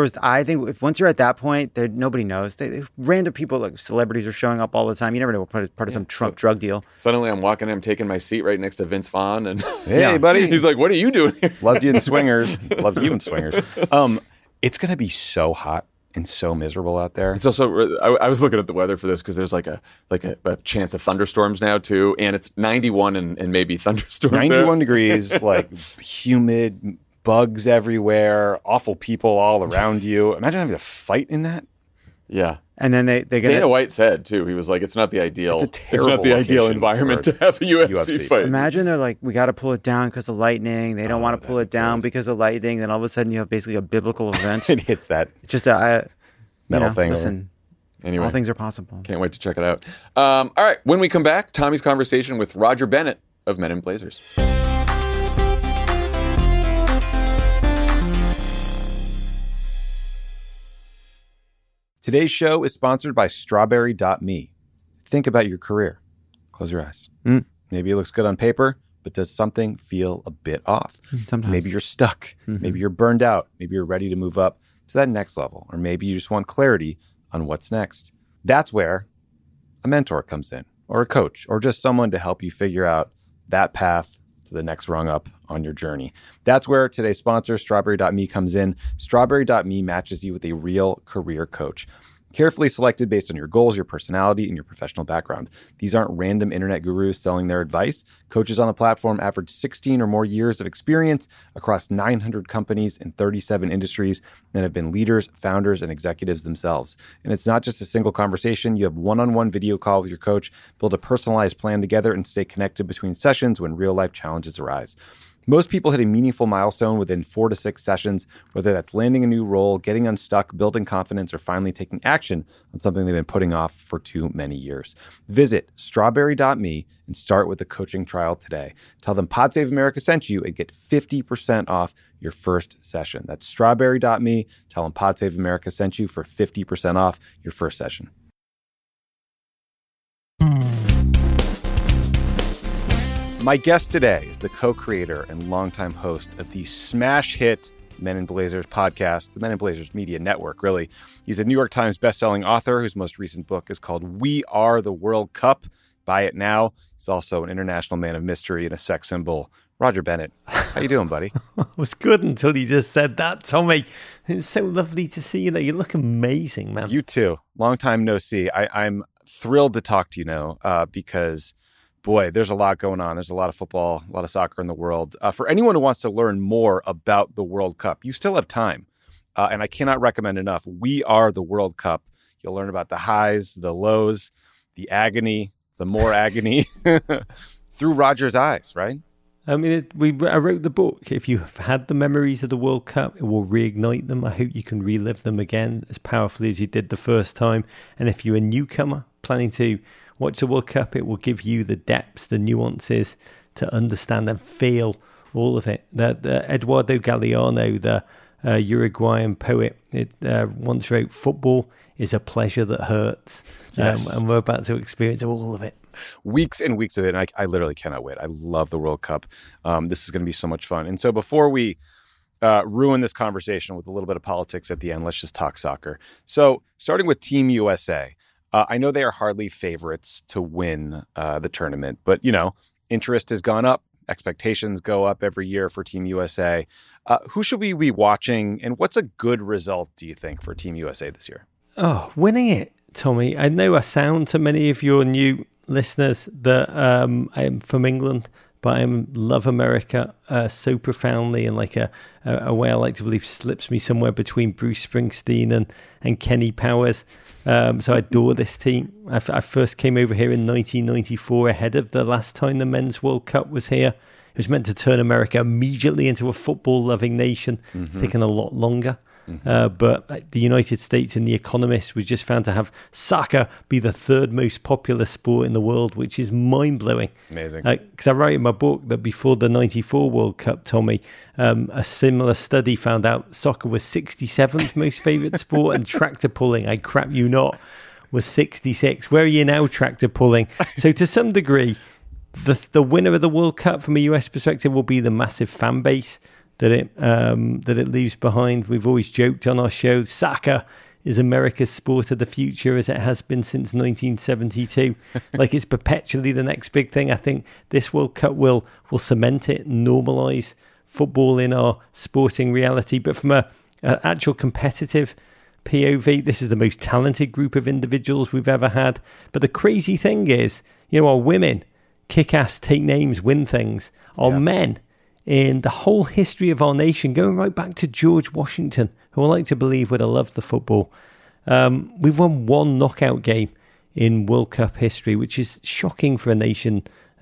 if once you're at that point, nobody knows. Random people, like celebrities, are showing up all the time. You never know what part of some Trump drug deal. Suddenly, I'm walking in, I'm taking my seat right next to Vince Vaughn, and hey, buddy. He's like, what are you doing here? Loved you in Swingers. Loved you in Swingers. It's going to be so hot and so miserable out there. It's also, I was looking at the weather for this because there's like a chance of thunderstorms now too. And it's 91 and maybe thunderstorms 91 degrees, like humid, bugs everywhere, awful people all around you. Imagine having to fight in that. Yeah. And then they Dana White said too, he was like, it's not the ideal environment to have a UFC fight. Imagine they're like, we got to pull it down because of lightning. They don't want to pull it down because of lightning. Then all of a sudden you have basically a biblical event. It hits that just a metal thing. Listen, anyway, all things are possible. Can't wait to check it out. All right, when we come back, Tommy's conversation with Roger Bennett of Men in Blazers. Today's show is sponsored by Strawberry.me. Think about your career. Close your eyes. Maybe it looks good on paper, but does something feel a bit off? Sometimes. Maybe you're stuck. Maybe you're burned out. Maybe you're ready to move up to that next level. Or maybe you just want clarity on what's next. That's where a mentor comes in, or a coach, or just someone to help you figure out that path to the next rung up on your journey. That's where today's sponsor, Strawberry.me, comes in. Strawberry.me matches you with a real career coach. carefully selected based on your goals, your personality, and your professional background. These aren't random internet gurus selling their advice. Coaches on the platform average 16 or more years of experience across 900 companies in 37 industries and have been leaders, founders, and executives themselves. And it's not just a single conversation. You have one-on-one video call with your coach, build a personalized plan together, and stay connected between sessions when real-life challenges arise. Most people hit a meaningful milestone within 4 to 6 sessions, whether that's landing a new role, getting unstuck, building confidence, or finally taking action on something they've been putting off for too many years. Visit strawberry.me and start with the coaching trial today. Tell them Pod Save America sent you and get 50% off your first session. That's strawberry.me. Tell them Pod Save America sent you for 50% off your first session. My guest today is the co-creator and longtime host of the smash hit Men in Blazers podcast, the Men in Blazers Media Network, really. He's a New York Times bestselling author whose most recent book is called We Are the World Cup. Buy it now. He's also an international man of mystery and a sex symbol. Roger Bennett, how you doing, buddy? I was good until you just said that, Tommy. It's so lovely to see you there. You look amazing, man. You too. Long time no see. I'm thrilled to talk to you now because... boy, there's a lot going on. There's a lot of football, a lot of soccer in the world. For anyone who wants to learn more about the World Cup, you still have time. And I cannot recommend enough. We Are the World Cup. You'll learn about the highs, the lows, the agony, the more agony through Roger's eyes, right? I mean, I wrote the book. If you have had the memories of the World Cup, it will reignite them. I hope you can relive them again as powerfully as you did the first time. And if you're a newcomer planning to watch the World Cup, it will give you the depths, the nuances to understand and feel all of it. Eduardo Galeano, the Uruguayan poet, once wrote, "Football is a pleasure that hurts." Yes. And we're about to experience all of it. Weeks and weeks of it, and I literally cannot wait. I love the World Cup. This is going to be so much fun. And so before we ruin this conversation with a little bit of politics at the end, let's just talk soccer. So starting with Team USA, I know they are hardly favorites to win the tournament, but, you know, interest has gone up. Expectations go up every year for Team USA. Who should we be watching, and what's a good result, do you think, for Team USA this year? Oh, winning it, Tommy. I know I sound to many of your new listeners that I am from England, but I love America so profoundly, and like a way I like to believe slips me somewhere between Bruce Springsteen and Kenny Powers. So I adore this team. I first came over here in 1994, ahead of the last time the Men's World Cup was here. It was meant to turn America immediately into a football-loving nation. Mm-hmm. It's taken a lot longer. Mm-hmm. But the United States and The Economist was just found to have soccer be the third most popular sport in the world, which is mind-blowing. Amazing. Because I write in my book that before the 94 World Cup, Tommy, a similar study found out soccer was 67th most favourite sport, and tractor pulling, I crap you not, was 66. Where are you now, tractor pulling? So to some degree, the winner of the World Cup from a US perspective will be the massive fan base that it leaves behind. We've always joked on our show, soccer is America's sport of the future, as it has been since 1972. Like, it's perpetually the next big thing. I think this World Cup will cement it, normalise football in our sporting reality. But from a actual competitive POV, this is the most talented group of individuals we've ever had. But the crazy thing is, you know, our women kick ass, take names, win things. Our men, in the whole history of our nation, going right back to George Washington, who I like to believe would have loved the football. We've won one knockout game in World Cup history, which is shocking for a nation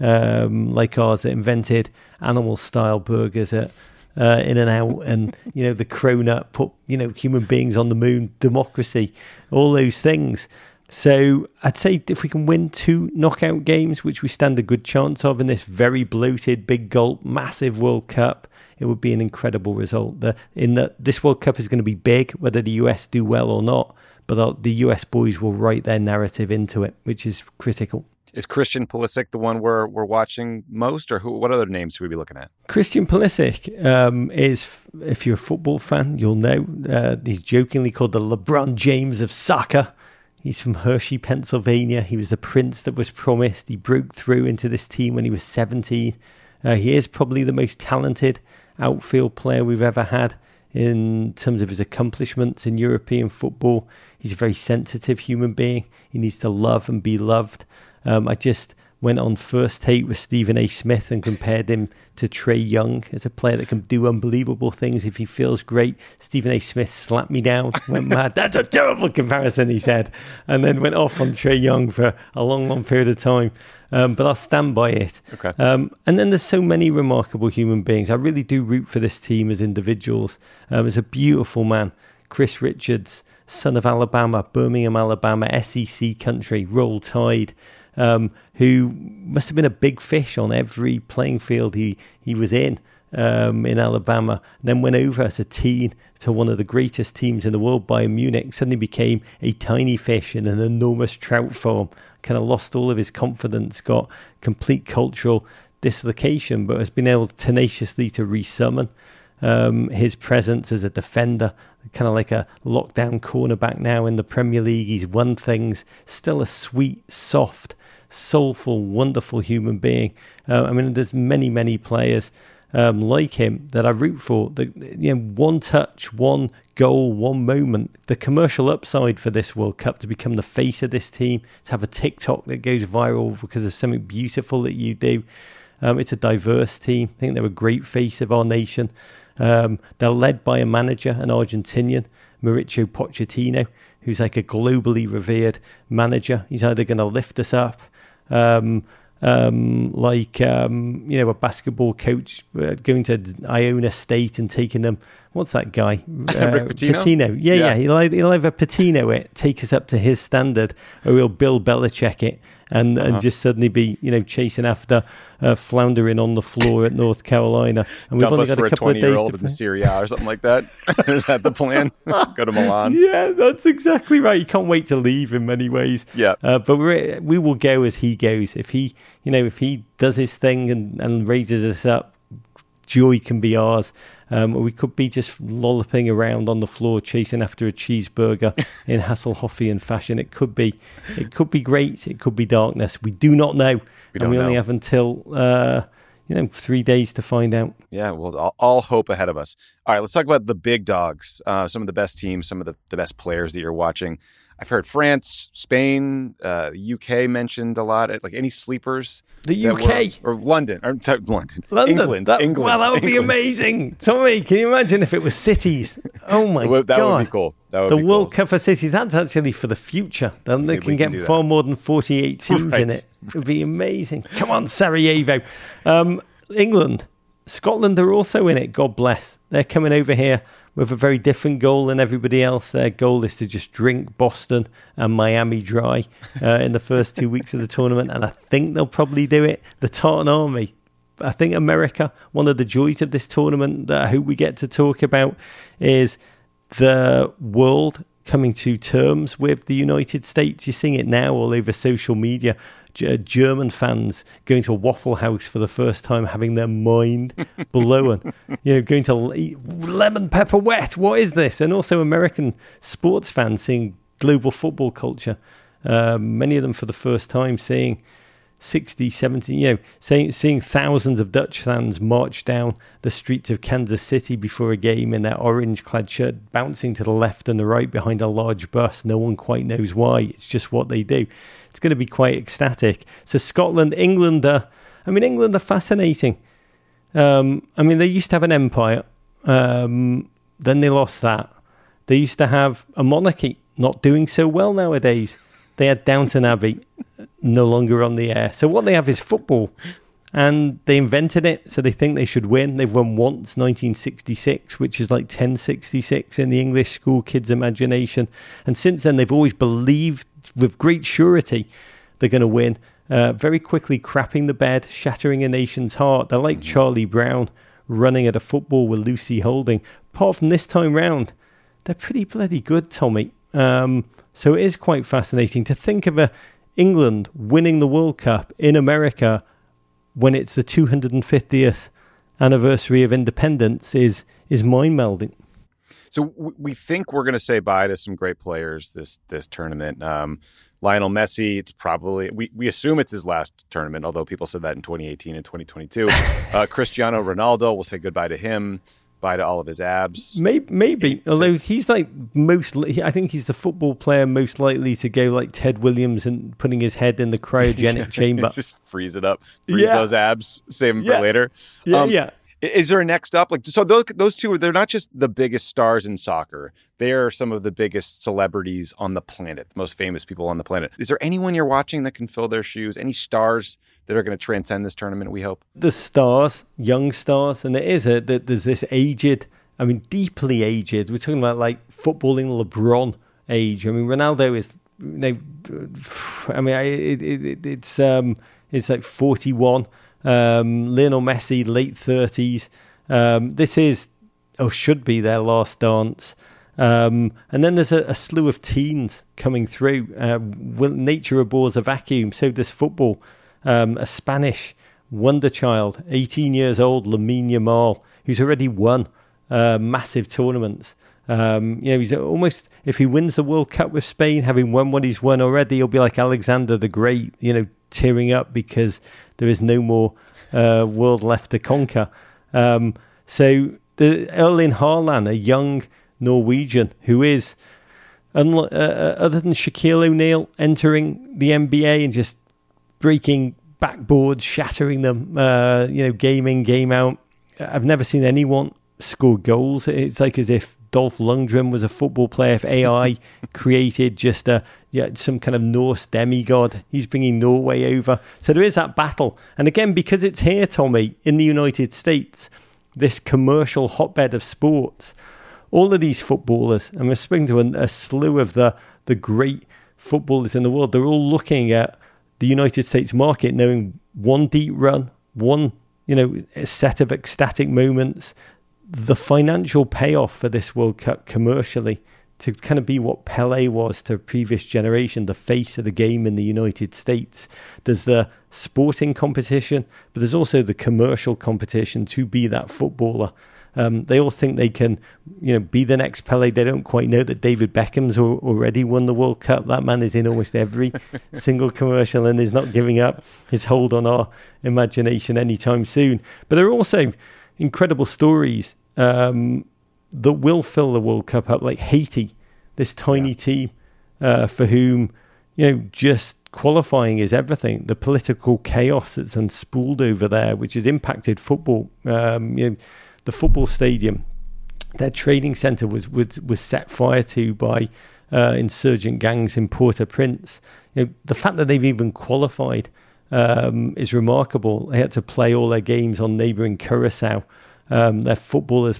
like ours that invented animal-style burgers at In-N-Out, and, you know, the cronut, put, you know, human beings on the moon, democracy, all those things. So I'd say if we can win 2 knockout games, which we stand a good chance of in this very bloated, big gulp, massive World Cup, it would be an incredible result. This World Cup is going to be big, whether the US do well or not, but the US boys will write their narrative into it, which is critical. Is Christian Pulisic the one we're watching most, or what other names should we be looking at? Christian Pulisic is, if you're a football fan, you'll know, he's jokingly called the LeBron James of soccer. He's from Hershey, Pennsylvania. He was the prince that was promised. He broke through into this team when he was 17. He is probably the most talented outfield player we've ever had in terms of his accomplishments in European football. He's a very sensitive human being. He needs to love and be loved. I just went on First Take with Stephen A. Smith and compared him to Trey Young as a player that can do unbelievable things if he feels great. Stephen A. Smith slapped me down, went mad. That's a terrible comparison, he said, and then went off on Trey Young for a long, long period of time. But I'll stand by it. Okay. And then there's so many remarkable human beings. I really do root for this team as individuals. There's a beautiful man, Chris Richards, son of Alabama, Birmingham, Alabama, SEC country, Roll Tide, who must have been a big fish on every playing field he was in Alabama, and then went over as a teen to one of the greatest teams in the world, Bayern Munich, suddenly became a tiny fish in an enormous trout farm, kind of lost all of his confidence, got complete cultural dislocation, but has been able tenaciously to resummon his presence as a defender, kind of like a lockdown cornerback now in the Premier League. He's won things, still a sweet, soft, soulful, wonderful human being. I mean, there's many, many players like him that I root for. One touch, one goal, one moment. The commercial upside for this World Cup, to become the face of this team, to have a TikTok that goes viral because of something beautiful that you do. It's a diverse team. I think they're a great face of our nation. They're led by a manager, an Argentinian, Mauricio Pochettino, who's like a globally revered manager. He's either going to lift us up, a basketball coach going to Iona State and taking them. What's that guy? Rick Pitino? Yeah. He'll either Pitino it, take us up to his standard, or he'll Bill Belichick it and just suddenly be, chasing after floundering on the floor at North Carolina. And we've only got a couple of days to 20-year-old in the Serie A or something like that. Is that the plan? Go to Milan. Yeah, that's exactly right. You can't wait to leave in many ways. Yeah. But we will go as he goes. If he does his thing and raises us up, joy can be ours. Or we could be just lolloping around on the floor chasing after a cheeseburger in Hasselhoffian fashion. It could be great. It could be darkness. We do not know. We only have until 3 days to find out. Yeah, well, all hope ahead of us. All right, let's talk about the big dogs. Some of the best teams, some of the best players that you're watching. I've heard France, Spain, the UK mentioned a lot. Like any sleepers? The UK? Or London. London. England. Well, that would be amazing. Tommy, can you imagine if it was cities? Oh, my God. That would be cool. The World Cup for cities, that's actually for the future. Then they can get far more than 48 teams in it. It would be amazing. Come on, Sarajevo. England. Scotland are also in it, God bless. They're coming over here with a very different goal than everybody else. Their goal is to just drink Boston and Miami dry in the first 2 weeks of the tournament, and I think they'll probably do it. The Tartan Army, I think America, one of the joys of this tournament that I hope we get to talk about is the world coming to terms with the United States. You're seeing it now all over social media. German fans going to a Waffle House for the first time, having their mind blown. Going to eat lemon pepper wet. What is this? And also American sports fans seeing global football culture. Many of them for the first time seeing 60, 70, seeing thousands of Dutch fans march down the streets of Kansas City before a game in their orange-clad shirt, bouncing to the left and the right behind a large bus. No one quite knows why. It's just what they do. It's going to be quite ecstatic. So Scotland, England are fascinating. They used to have an empire. Then they lost that. They used to have a monarchy, not doing so well nowadays. They had Downton Abbey, no longer on the air. So what they have is football. And they invented it, so they think they should win. They've won once, 1966, which is like 1066 in the English school kids' imagination. And since then, they've always believed with great surety they're going to win. Very quickly crapping the bed, shattering a nation's heart. They're like Charlie Brown running at a football with Lucy Holding. Apart from this time round, they're pretty bloody good, Tommy. So it is quite fascinating to think of England winning the World Cup in America when it's the 250th anniversary of independence is mind-melding. So we think we're going to say bye to some great players this tournament. Lionel Messi, it's probably, we assume it's his last tournament, although people said that in 2018 and 2022. Cristiano Ronaldo, we'll say goodbye to him. Bye to all of his abs. Maybe. Although he's like I think he's the football player most likely to go like Ted Williams and putting his head in the cryogenic chamber. Just freeze it up. Freeze those abs. Save them for later. Yeah. Is there a next up? Like, so those two, they're not just the biggest stars in soccer. They are some of the biggest celebrities on the planet, the most famous people on the planet. Is there anyone you're watching that can fill their shoes? Any stars that are going to transcend this tournament, we hope? The stars, young stars, and there's this aged, I mean, deeply aged. We're talking about like footballing LeBron age. I mean, Ronaldo is, it's like 41. Lionel Messi, late 30s. This is, should be their last dance. And then there's a slew of teens coming through. Nature abhors a vacuum, so does football. A Spanish wonder child, 18 years old, Lamine Yamal, who's already won massive tournaments. He's almost, if he wins the World Cup with Spain, having won what he's won already, he'll be like Alexander the Great, tearing up because there is no more world left to conquer. So the Erling Haaland, a young Norwegian who is, other than Shaquille O'Neal entering the NBA and just breaking backboards, shattering them, game in, game out, I've never seen anyone score goals. It's like as if Dolph Lundgren was a football player. If AI created just some kind of Norse demigod, he's bringing Norway over. So there is that battle. And again, because it's here, Tommy, in the United States, this commercial hotbed of sports, all of these footballers, and we're speaking to a slew of the great footballers in the world, they're all looking at the United States market, knowing one deep run, one a set of ecstatic moments, the financial payoff for this World Cup commercially to kind of be what Pele was to a previous generation, the face of the game in the United States. There's the sporting competition, but there's also the commercial competition to be that footballer. They all think they can, be the next Pele. They don't quite know that David Beckham's already won the World Cup. That man is in almost every single commercial and is not giving up his hold on our imagination anytime soon. But there are also incredible stories that will fill the World Cup up, like Haiti, this tiny team for whom, just qualifying is everything. The political chaos that's unspooled over there, which has impacted football. The football stadium, their training centre was set fire to by insurgent gangs in Port-au-Prince. The fact that they've even qualified is remarkable. They had to play all their games on neighbouring Curacao. Their footballers,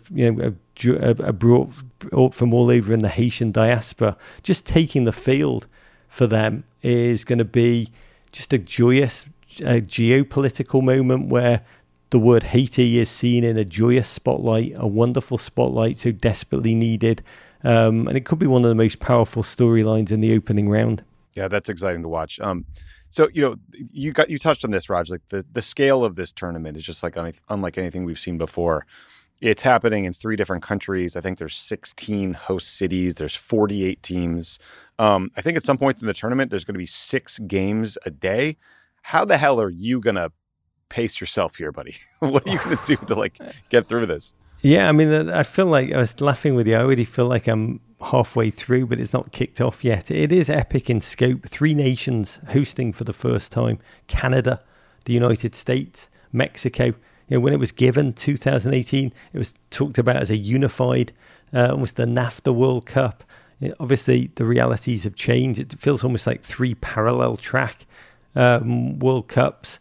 are brought from all over in the Haitian diaspora. Just taking the field for them is going to be just a joyous geopolitical moment where the word Haiti is seen in a joyous spotlight, a wonderful spotlight so desperately needed. And it could be one of the most powerful storylines in the opening round. Yeah, that's exciting to watch. So, you touched on this, Raj, like the scale of this tournament is just like unlike anything we've seen before. It's happening in 3 different countries. I think there's 16 host cities. There's 48 teams. I think at some point in the tournament, there's going to be 6 games a day. How the hell are you going to pace yourself here, buddy? What are you going to do to get through this? Yeah, I mean, I feel like I was laughing with you. I already feel like I'm halfway through, but it's not kicked off yet. It is epic in scope. 3 nations hosting for the first time: Canada, the United States, Mexico. When it was given 2018, it was talked about as a unified, almost the NAFTA World Cup. Obviously, the realities have changed. It feels almost like 3 parallel track World Cups.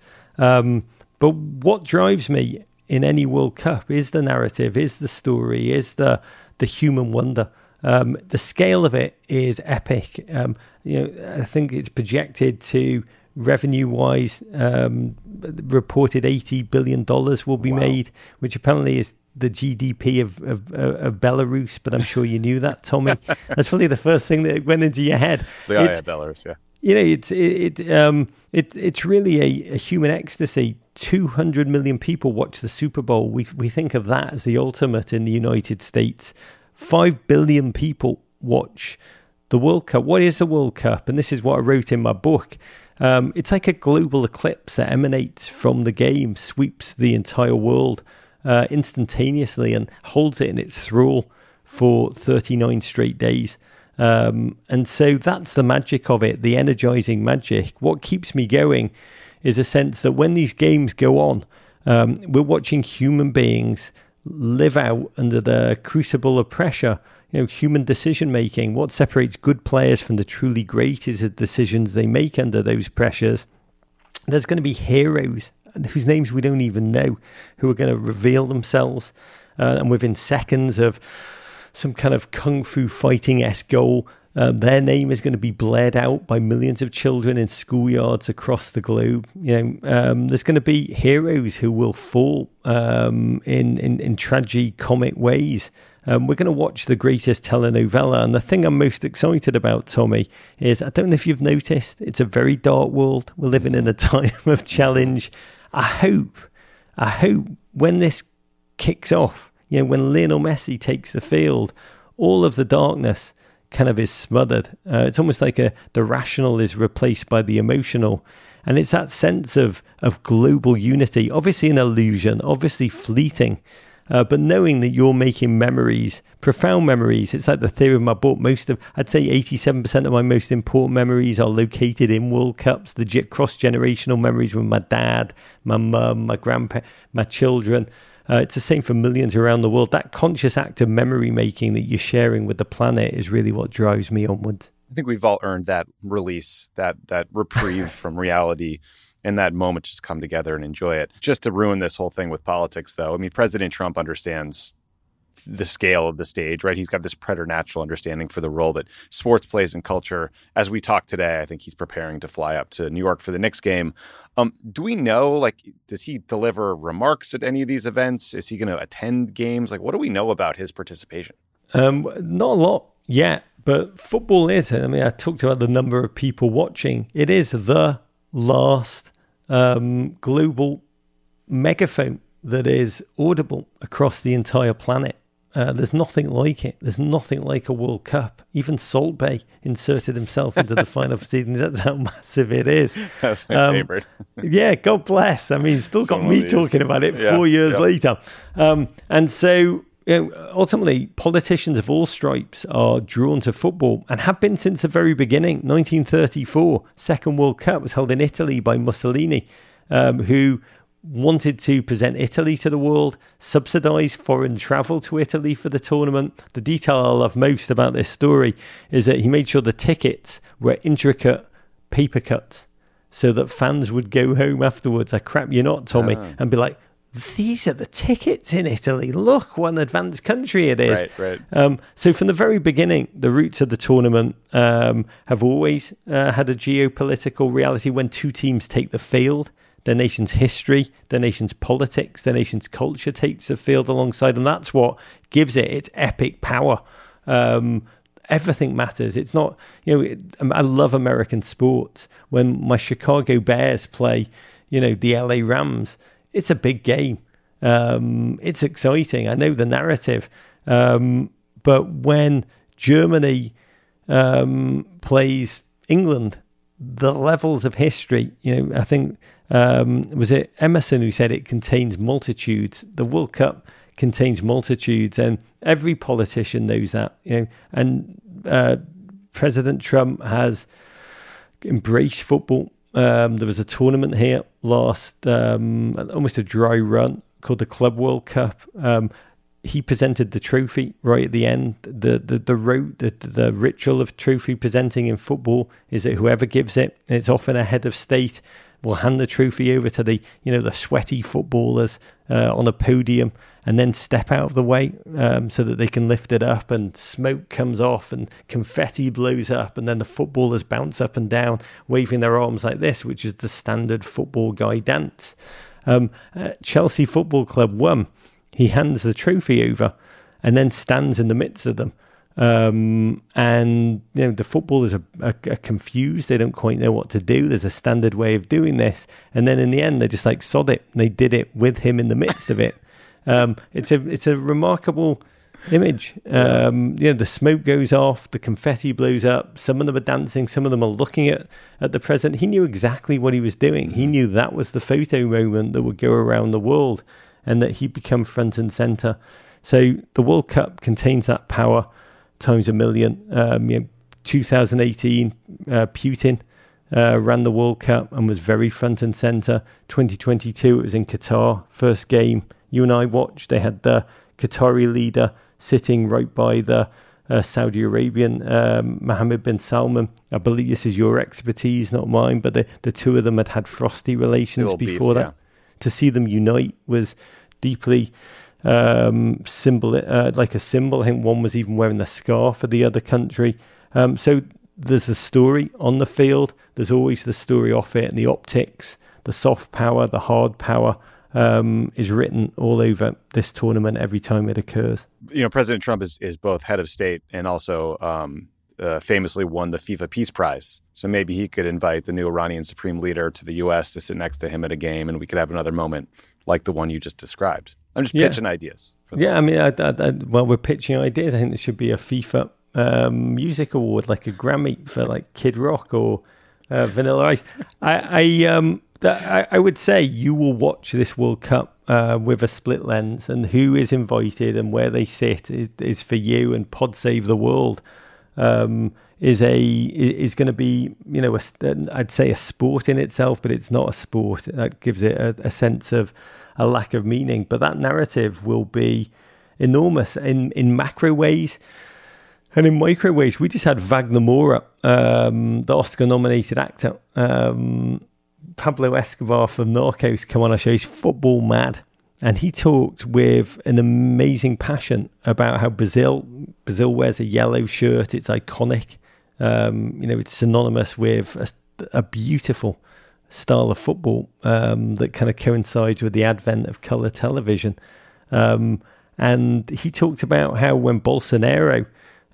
But what drives me in any World Cup is the narrative, is the story, is the human wonder. The scale of it is epic. I think it's projected to, revenue-wise, reported $80 billion will be made, which apparently is the GDP of Belarus. But I'm sure you knew that, Tommy. That's probably the first thing that went into your head. Belarus, yeah. It's really a human ecstasy. 200 million people watch the Super Bowl. We think of that as the ultimate in the United States. 5 billion people watch the World Cup. What is the World Cup? And this is what I wrote in my book. It's like a global eclipse that emanates from the game, sweeps the entire world. instantaneously and holds it in its thrall for 39 straight days. And so that's the magic of it, the energizing magic. What keeps me going is a sense that when these games go on, we're watching human beings live out under the crucible of pressure. Human decision making. What separates good players from the truly great is the decisions they make under those pressures. There's going to be heroes whose names we don't even know, who are going to reveal themselves, and within seconds of some kind of kung fu fighting-esque goal, their name is going to be blared out by millions of children in schoolyards across the globe. There's going to be heroes who will fall in tragi-comic ways. We're going to watch the greatest telenovela, and the thing I'm most excited about, Tommy, is I don't know if you've noticed, it's a very dark world. We're living in a time of challenge. I hope when this kicks off, when Lionel Messi takes the field, all of the darkness kind of is smothered. It's almost like the rational is replaced by the emotional. And it's that sense of global unity, obviously an illusion, obviously fleeting, but knowing that you're making memories, profound memories. It's like the theory of my book. I'd say 87% of my most important memories are located in World Cups, the cross-generational memories with my dad, my mum, my grandpa, my children. It's the same for millions around the world. That conscious act of memory making that you're sharing with the planet is really what drives me onwards. I think we've all earned that release, that reprieve from reality, and that moment just come together and enjoy it. Just to ruin this whole thing with politics, though, I mean, President Trump understands the scale of the stage, right? He's got this preternatural understanding for the role that sports plays in culture. As we talk today, I think he's preparing to fly up to New York for the Knicks game. Do we know, does he deliver remarks at any of these events? Is he going to attend games? What do we know about his participation? Not a lot yet, but football is. I mean, I talked about the number of people watching. It is the last global megaphone that is audible across the entire planet. There's nothing like it. There's nothing like a World Cup. Even Salt Bae inserted himself into the final proceedings. That's how massive it is. That's my favorite. Yeah, God bless. I mean, still got me talking about it 4 years later. And so ultimately, politicians of all stripes are drawn to football and have been since the very beginning. 1934, Second World Cup was held in Italy by Mussolini, who wanted to present Italy to the world, subsidize foreign travel to Italy for the tournament. The detail I love most about this story is that he made sure the tickets were intricate paper cuts so that fans would go home afterwards, I crap you not, Tommy, and be like, these are the tickets in Italy. Look, what an advanced country it is. Right. So from the very beginning, the roots of the tournament have always had a geopolitical reality. When two teams take the field, their nation's history, their nation's politics, their nation's culture takes the field alongside them. That's what gives it its epic power. Everything matters. It's not, I love American sports. When my Chicago Bears play, the LA Rams, it's a big game. It's exciting. I know the narrative. But when Germany plays England, the levels of history, I think, was it Emerson who said it contains multitudes? The World Cup contains multitudes, and every politician knows that. And President Trump has embraced football. There was a tournament here last, almost a dry run, called the Club World Cup. He presented the trophy right at the end. The ritual of trophy presenting in football is that whoever gives it, and it's often a head of state, will hand the trophy over to the sweaty footballers on a podium, and then step out of the way so that they can lift it up, and smoke comes off and confetti blows up, and then the footballers bounce up and down waving their arms like this, which is the standard football guy dance. Chelsea Football Club won. He hands the trophy over and then stands in the midst of them. And the footballers are confused. They don't quite know what to do. There's a standard way of doing this, and then in the end they're just like, sod it. They did it with him in the midst of it. It's a remarkable image. The smoke goes off, the confetti blows up. Some of them are dancing, some of them are looking at the president. He knew exactly what he was doing. He knew that was the photo moment that would go around the world. and that he'd become front and centre. So the World Cup contains that power times a million. 2018, Putin ran the World Cup and was very front and centre. 2022, it was in Qatar, first game you and I watched. They had the Qatari leader sitting right by the Saudi Arabian, Mohammed bin Salman. I believe this is your expertise, not mine, but the two of them had frosty relations before that. Yeah. To see them unite was deeply like a symbol. I think one was even wearing the scarf of the other country. So there's the story on the field. There's always the story off it, and the optics, the soft power, the hard power is written all over this tournament every time it occurs. President Trump is both head of state and also famously won the FIFA Peace Prize. So maybe he could invite the new Iranian supreme leader to the U.S. to sit next to him at a game, and we could have another moment like the one you just described. I'm just pitching ideas. We're pitching ideas. I think there should be a FIFA music award, like a Grammy for like Kid Rock or Vanilla Ice. I would say you will watch this World Cup with a split lens, and who is invited and where they sit is for you. And Pod Save the World is going to be, I'd say a sport in itself, but it's not a sport. That gives it a sense of a lack of meaning. But that narrative will be enormous in macro ways. And in micro ways, we just had Wagner Moura, the Oscar-nominated actor, Pablo Escobar from Narcos, come on our show. He's football mad. And he talked with an amazing passion about how Brazil wears a yellow shirt. It's iconic. It's synonymous with a beautiful style of football that kind of coincides with the advent of colour television. And he talked about how when Bolsonaro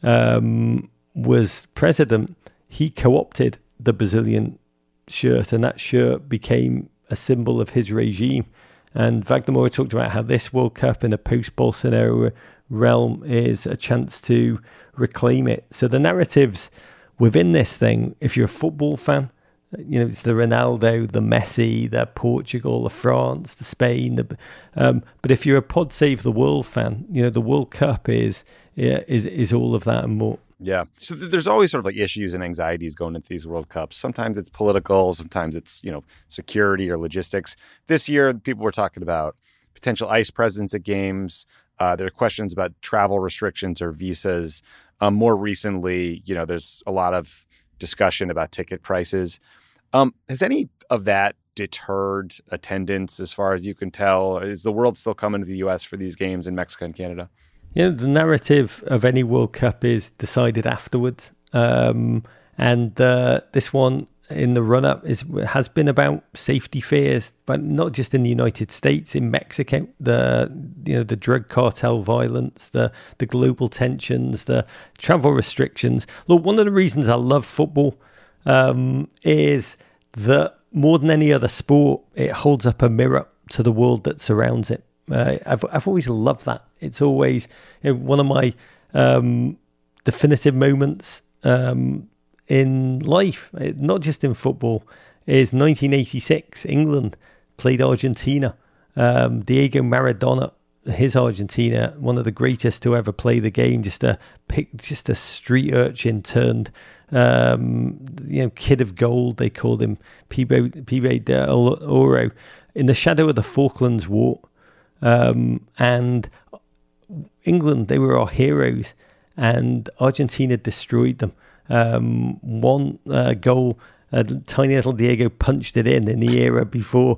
was president, he co-opted the Brazilian shirt, and that shirt became a symbol of his regime. And Wagner Moura talked about how this World Cup in a post-Bolsonaro realm is a chance to reclaim it. So the narratives within this thing, if you're a football fan, it's the Ronaldo, the Messi, the Portugal, the France, the Spain. But if you're a Pod Save the World fan, the World Cup is all of that and more. Yeah. So there's always sort of like issues and anxieties going into these World Cups. Sometimes it's political, sometimes it's, security or logistics. This year, people were talking about potential ICE presence at games. There are questions about travel restrictions or visas. More recently, there's a lot of discussion about ticket prices. Has any of that deterred attendance as far as you can tell? Is the world still coming to the U.S. for these games in Mexico and Canada? The narrative of any World Cup is decided afterwards. And this one in the run-up has been about safety fears, but not just in the United States, in Mexico, the drug cartel violence, the global tensions, the travel restrictions. Look, one of the reasons I love football is that more than any other sport, it holds up a mirror to the world that surrounds it. I've always loved that. It's always one of my definitive moments in life, not just in football, is 1986. England played Argentina. Diego Maradona, his Argentina, one of the greatest to ever play the game, just a street urchin turned kid of gold. They called him Pibe de Oro, in the shadow of the Falklands War. And England, they were our heroes, and Argentina destroyed them. One goal, tiny little Diego punched it in the era before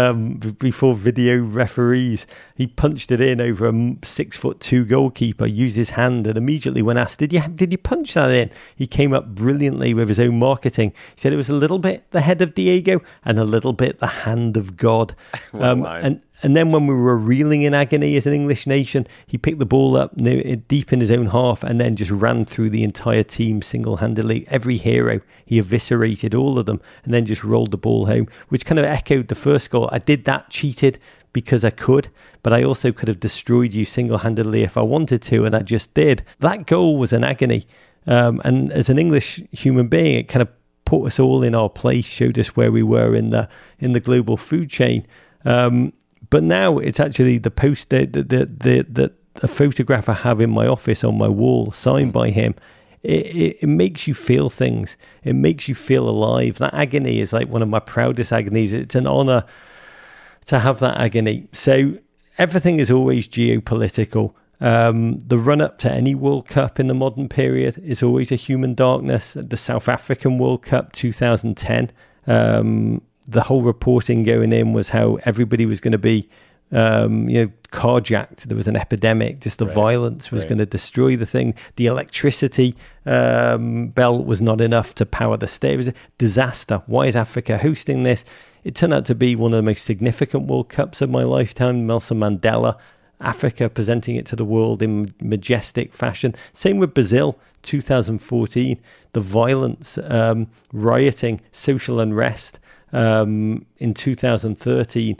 video referees. He punched it in over a 6'2" goalkeeper, used his hand, and immediately when asked, did you punch that in? He came up brilliantly with his own marketing. He said it was a little bit the head of Diego and a little bit the hand of God. And then when we were reeling in agony as an English nation, he picked the ball up deep in his own half and then just ran through the entire team single-handedly. Every hero, he eviscerated all of them and then just rolled the ball home, which kind of echoed the first goal. I did that, cheated because I could, but I also could have destroyed you single-handedly if I wanted to, and I just did. That goal was an agony. And as an English human being, it kind of put us all in our place, showed us where we were in the global food chain. But now it's actually the poster, the photograph I have in my office on my wall, signed by him. It makes you feel things. It makes you feel alive. That agony is like one of my proudest agonies. It's an honor to have that agony. So everything is always geopolitical. The run-up to any World Cup in the modern period is always a human darkness. The South African World Cup 2010, the whole reporting going in was how everybody was going to be carjacked. There was an epidemic. Just the violence was going to destroy the thing. The electricity belt was not enough to power the state. It was a disaster. Why is Africa hosting this? It turned out to be one of the most significant World Cups of my lifetime. Nelson Mandela, Africa presenting it to the world in majestic fashion. Same with Brazil, 2014. The violence, rioting, social unrest. In 2013,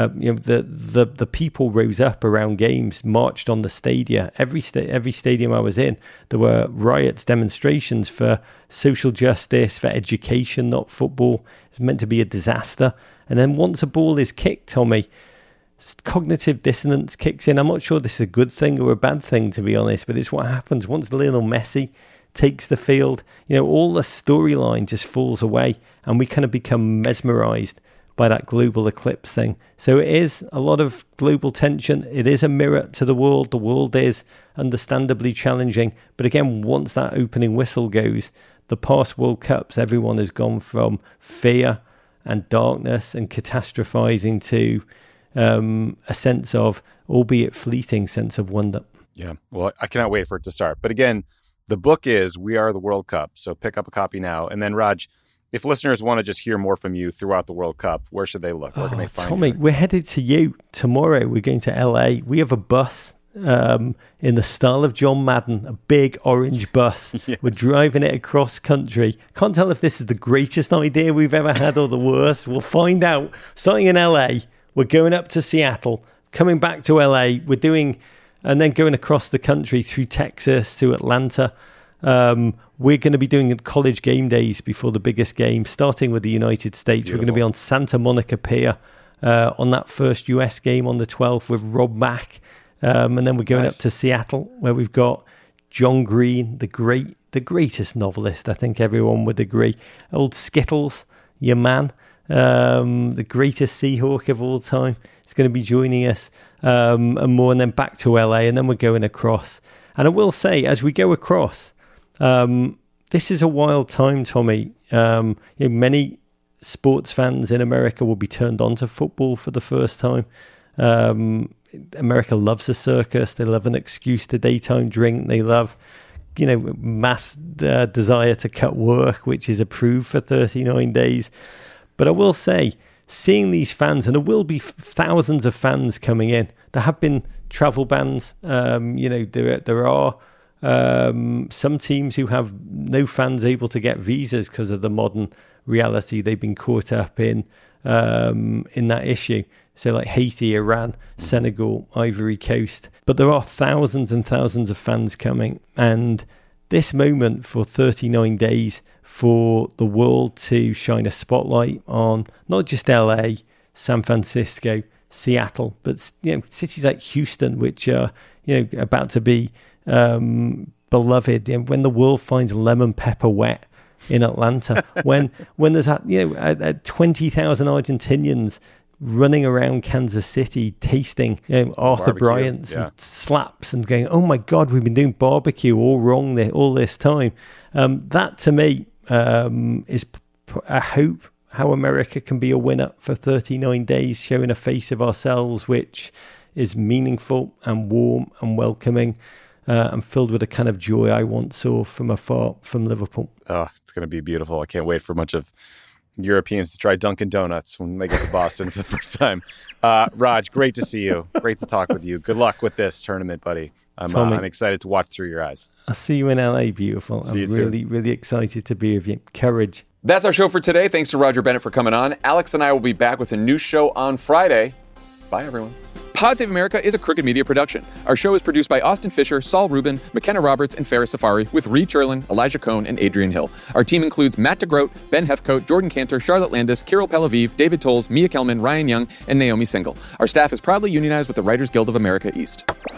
the people rose up around games, marched on the stadia. Every stadium I was in, there were riots, demonstrations for social justice, for education, not football. It was meant to be a disaster. And then once a ball is kicked, Tommy, cognitive dissonance kicks in. I'm not sure this is a good thing or a bad thing, to be honest, but it's what happens once Lionel Messi takes the field. All the storyline just falls away, and we kind of become mesmerized by that global eclipse thing. So it is a lot of global tension. It is a mirror to the world. The world is understandably challenging. But again, once that opening whistle goes, the past World Cups, everyone has gone from fear and darkness and catastrophizing to a sense of, albeit fleeting, sense of wonder. Yeah, well, I cannot wait for it to start. But again, the book is We Are the World Cup. So pick up a copy now. And then, Raj, if listeners want to just hear more from you throughout the World Cup, where should they look? Where can they find Tommy, you? We're headed to you tomorrow. We're going to LA. We have a bus in the style of John Madden, a big orange bus. Yes. We're driving it across country. Can't tell if this is the greatest idea we've ever had or the worst. We'll find out. Starting in LA, we're going up to Seattle, coming back to LA. We're doing... and then going across the country through Texas to Atlanta. We're going to be doing college game days before the biggest game, starting with the United States. Beautiful. We're going to be on Santa Monica Pier on that first US game on the 12th with Rob Mack. And then we're going up to Seattle, where we've got John Green, the greatest novelist, I think everyone would agree. Old Skittles, your man, the greatest Seahawk of all time. It's going to be joining us and more, and then back to LA, and then we're going across. And I will say, as we go across, this is a wild time, Tommy. Many sports fans in America will be turned on to football for the first time. America loves a circus. They love an excuse to daytime drink. They love, mass desire to cut work, which is approved for 39 days. But I will say, seeing these fans, and there will be thousands of fans coming in. There have been travel bans. There are some teams who have no fans able to get visas because of the modern reality they've been caught up in that issue. So like Haiti, Iran, Senegal, Ivory Coast. But there are thousands and thousands of fans coming. And this moment for 39 days for the world to shine a spotlight on not just LA, San Francisco, Seattle, but cities like Houston, which are about to be beloved. When the world finds lemon pepper wet in Atlanta, when there's 20,000 Argentinians running around Kansas City tasting Arthur Bryant's and slaps and going, oh my God, we've been doing barbecue all wrong all this time. That to me is a hope how America can be a winner for 39 days, showing a face of ourselves which is meaningful and warm and welcoming and filled with a kind of joy I once saw from afar from Liverpool. Oh, it's going to be beautiful. I can't wait for a bunch of Europeans to try Dunkin' Donuts when they get to Boston for the first time. Raj, great to see you. Great to talk with you. Good luck with this tournament, buddy. I'm excited to watch through your eyes. I'll see you in LA, beautiful. I'm really, really excited to be with you. Courage. That's our show for today. Thanks to Roger Bennett for coming on. Alex and I will be back with a new show on Friday. Bye, everyone. Pod Save America is a Crooked Media production. Our show is produced by Austin Fisher, Saul Rubin, McKenna Roberts, and Ferris Safari, with Ree Cherlin, Elijah Cohn, and Adrian Hill. Our team includes Matt DeGroat, Ben Hefcoat, Jordan Cantor, Charlotte Landis, Kirill Pelaviv, David Tolles, Mia Kelman, Ryan Young, and Naomi Single. Our staff is proudly unionized with the Writers Guild of America East.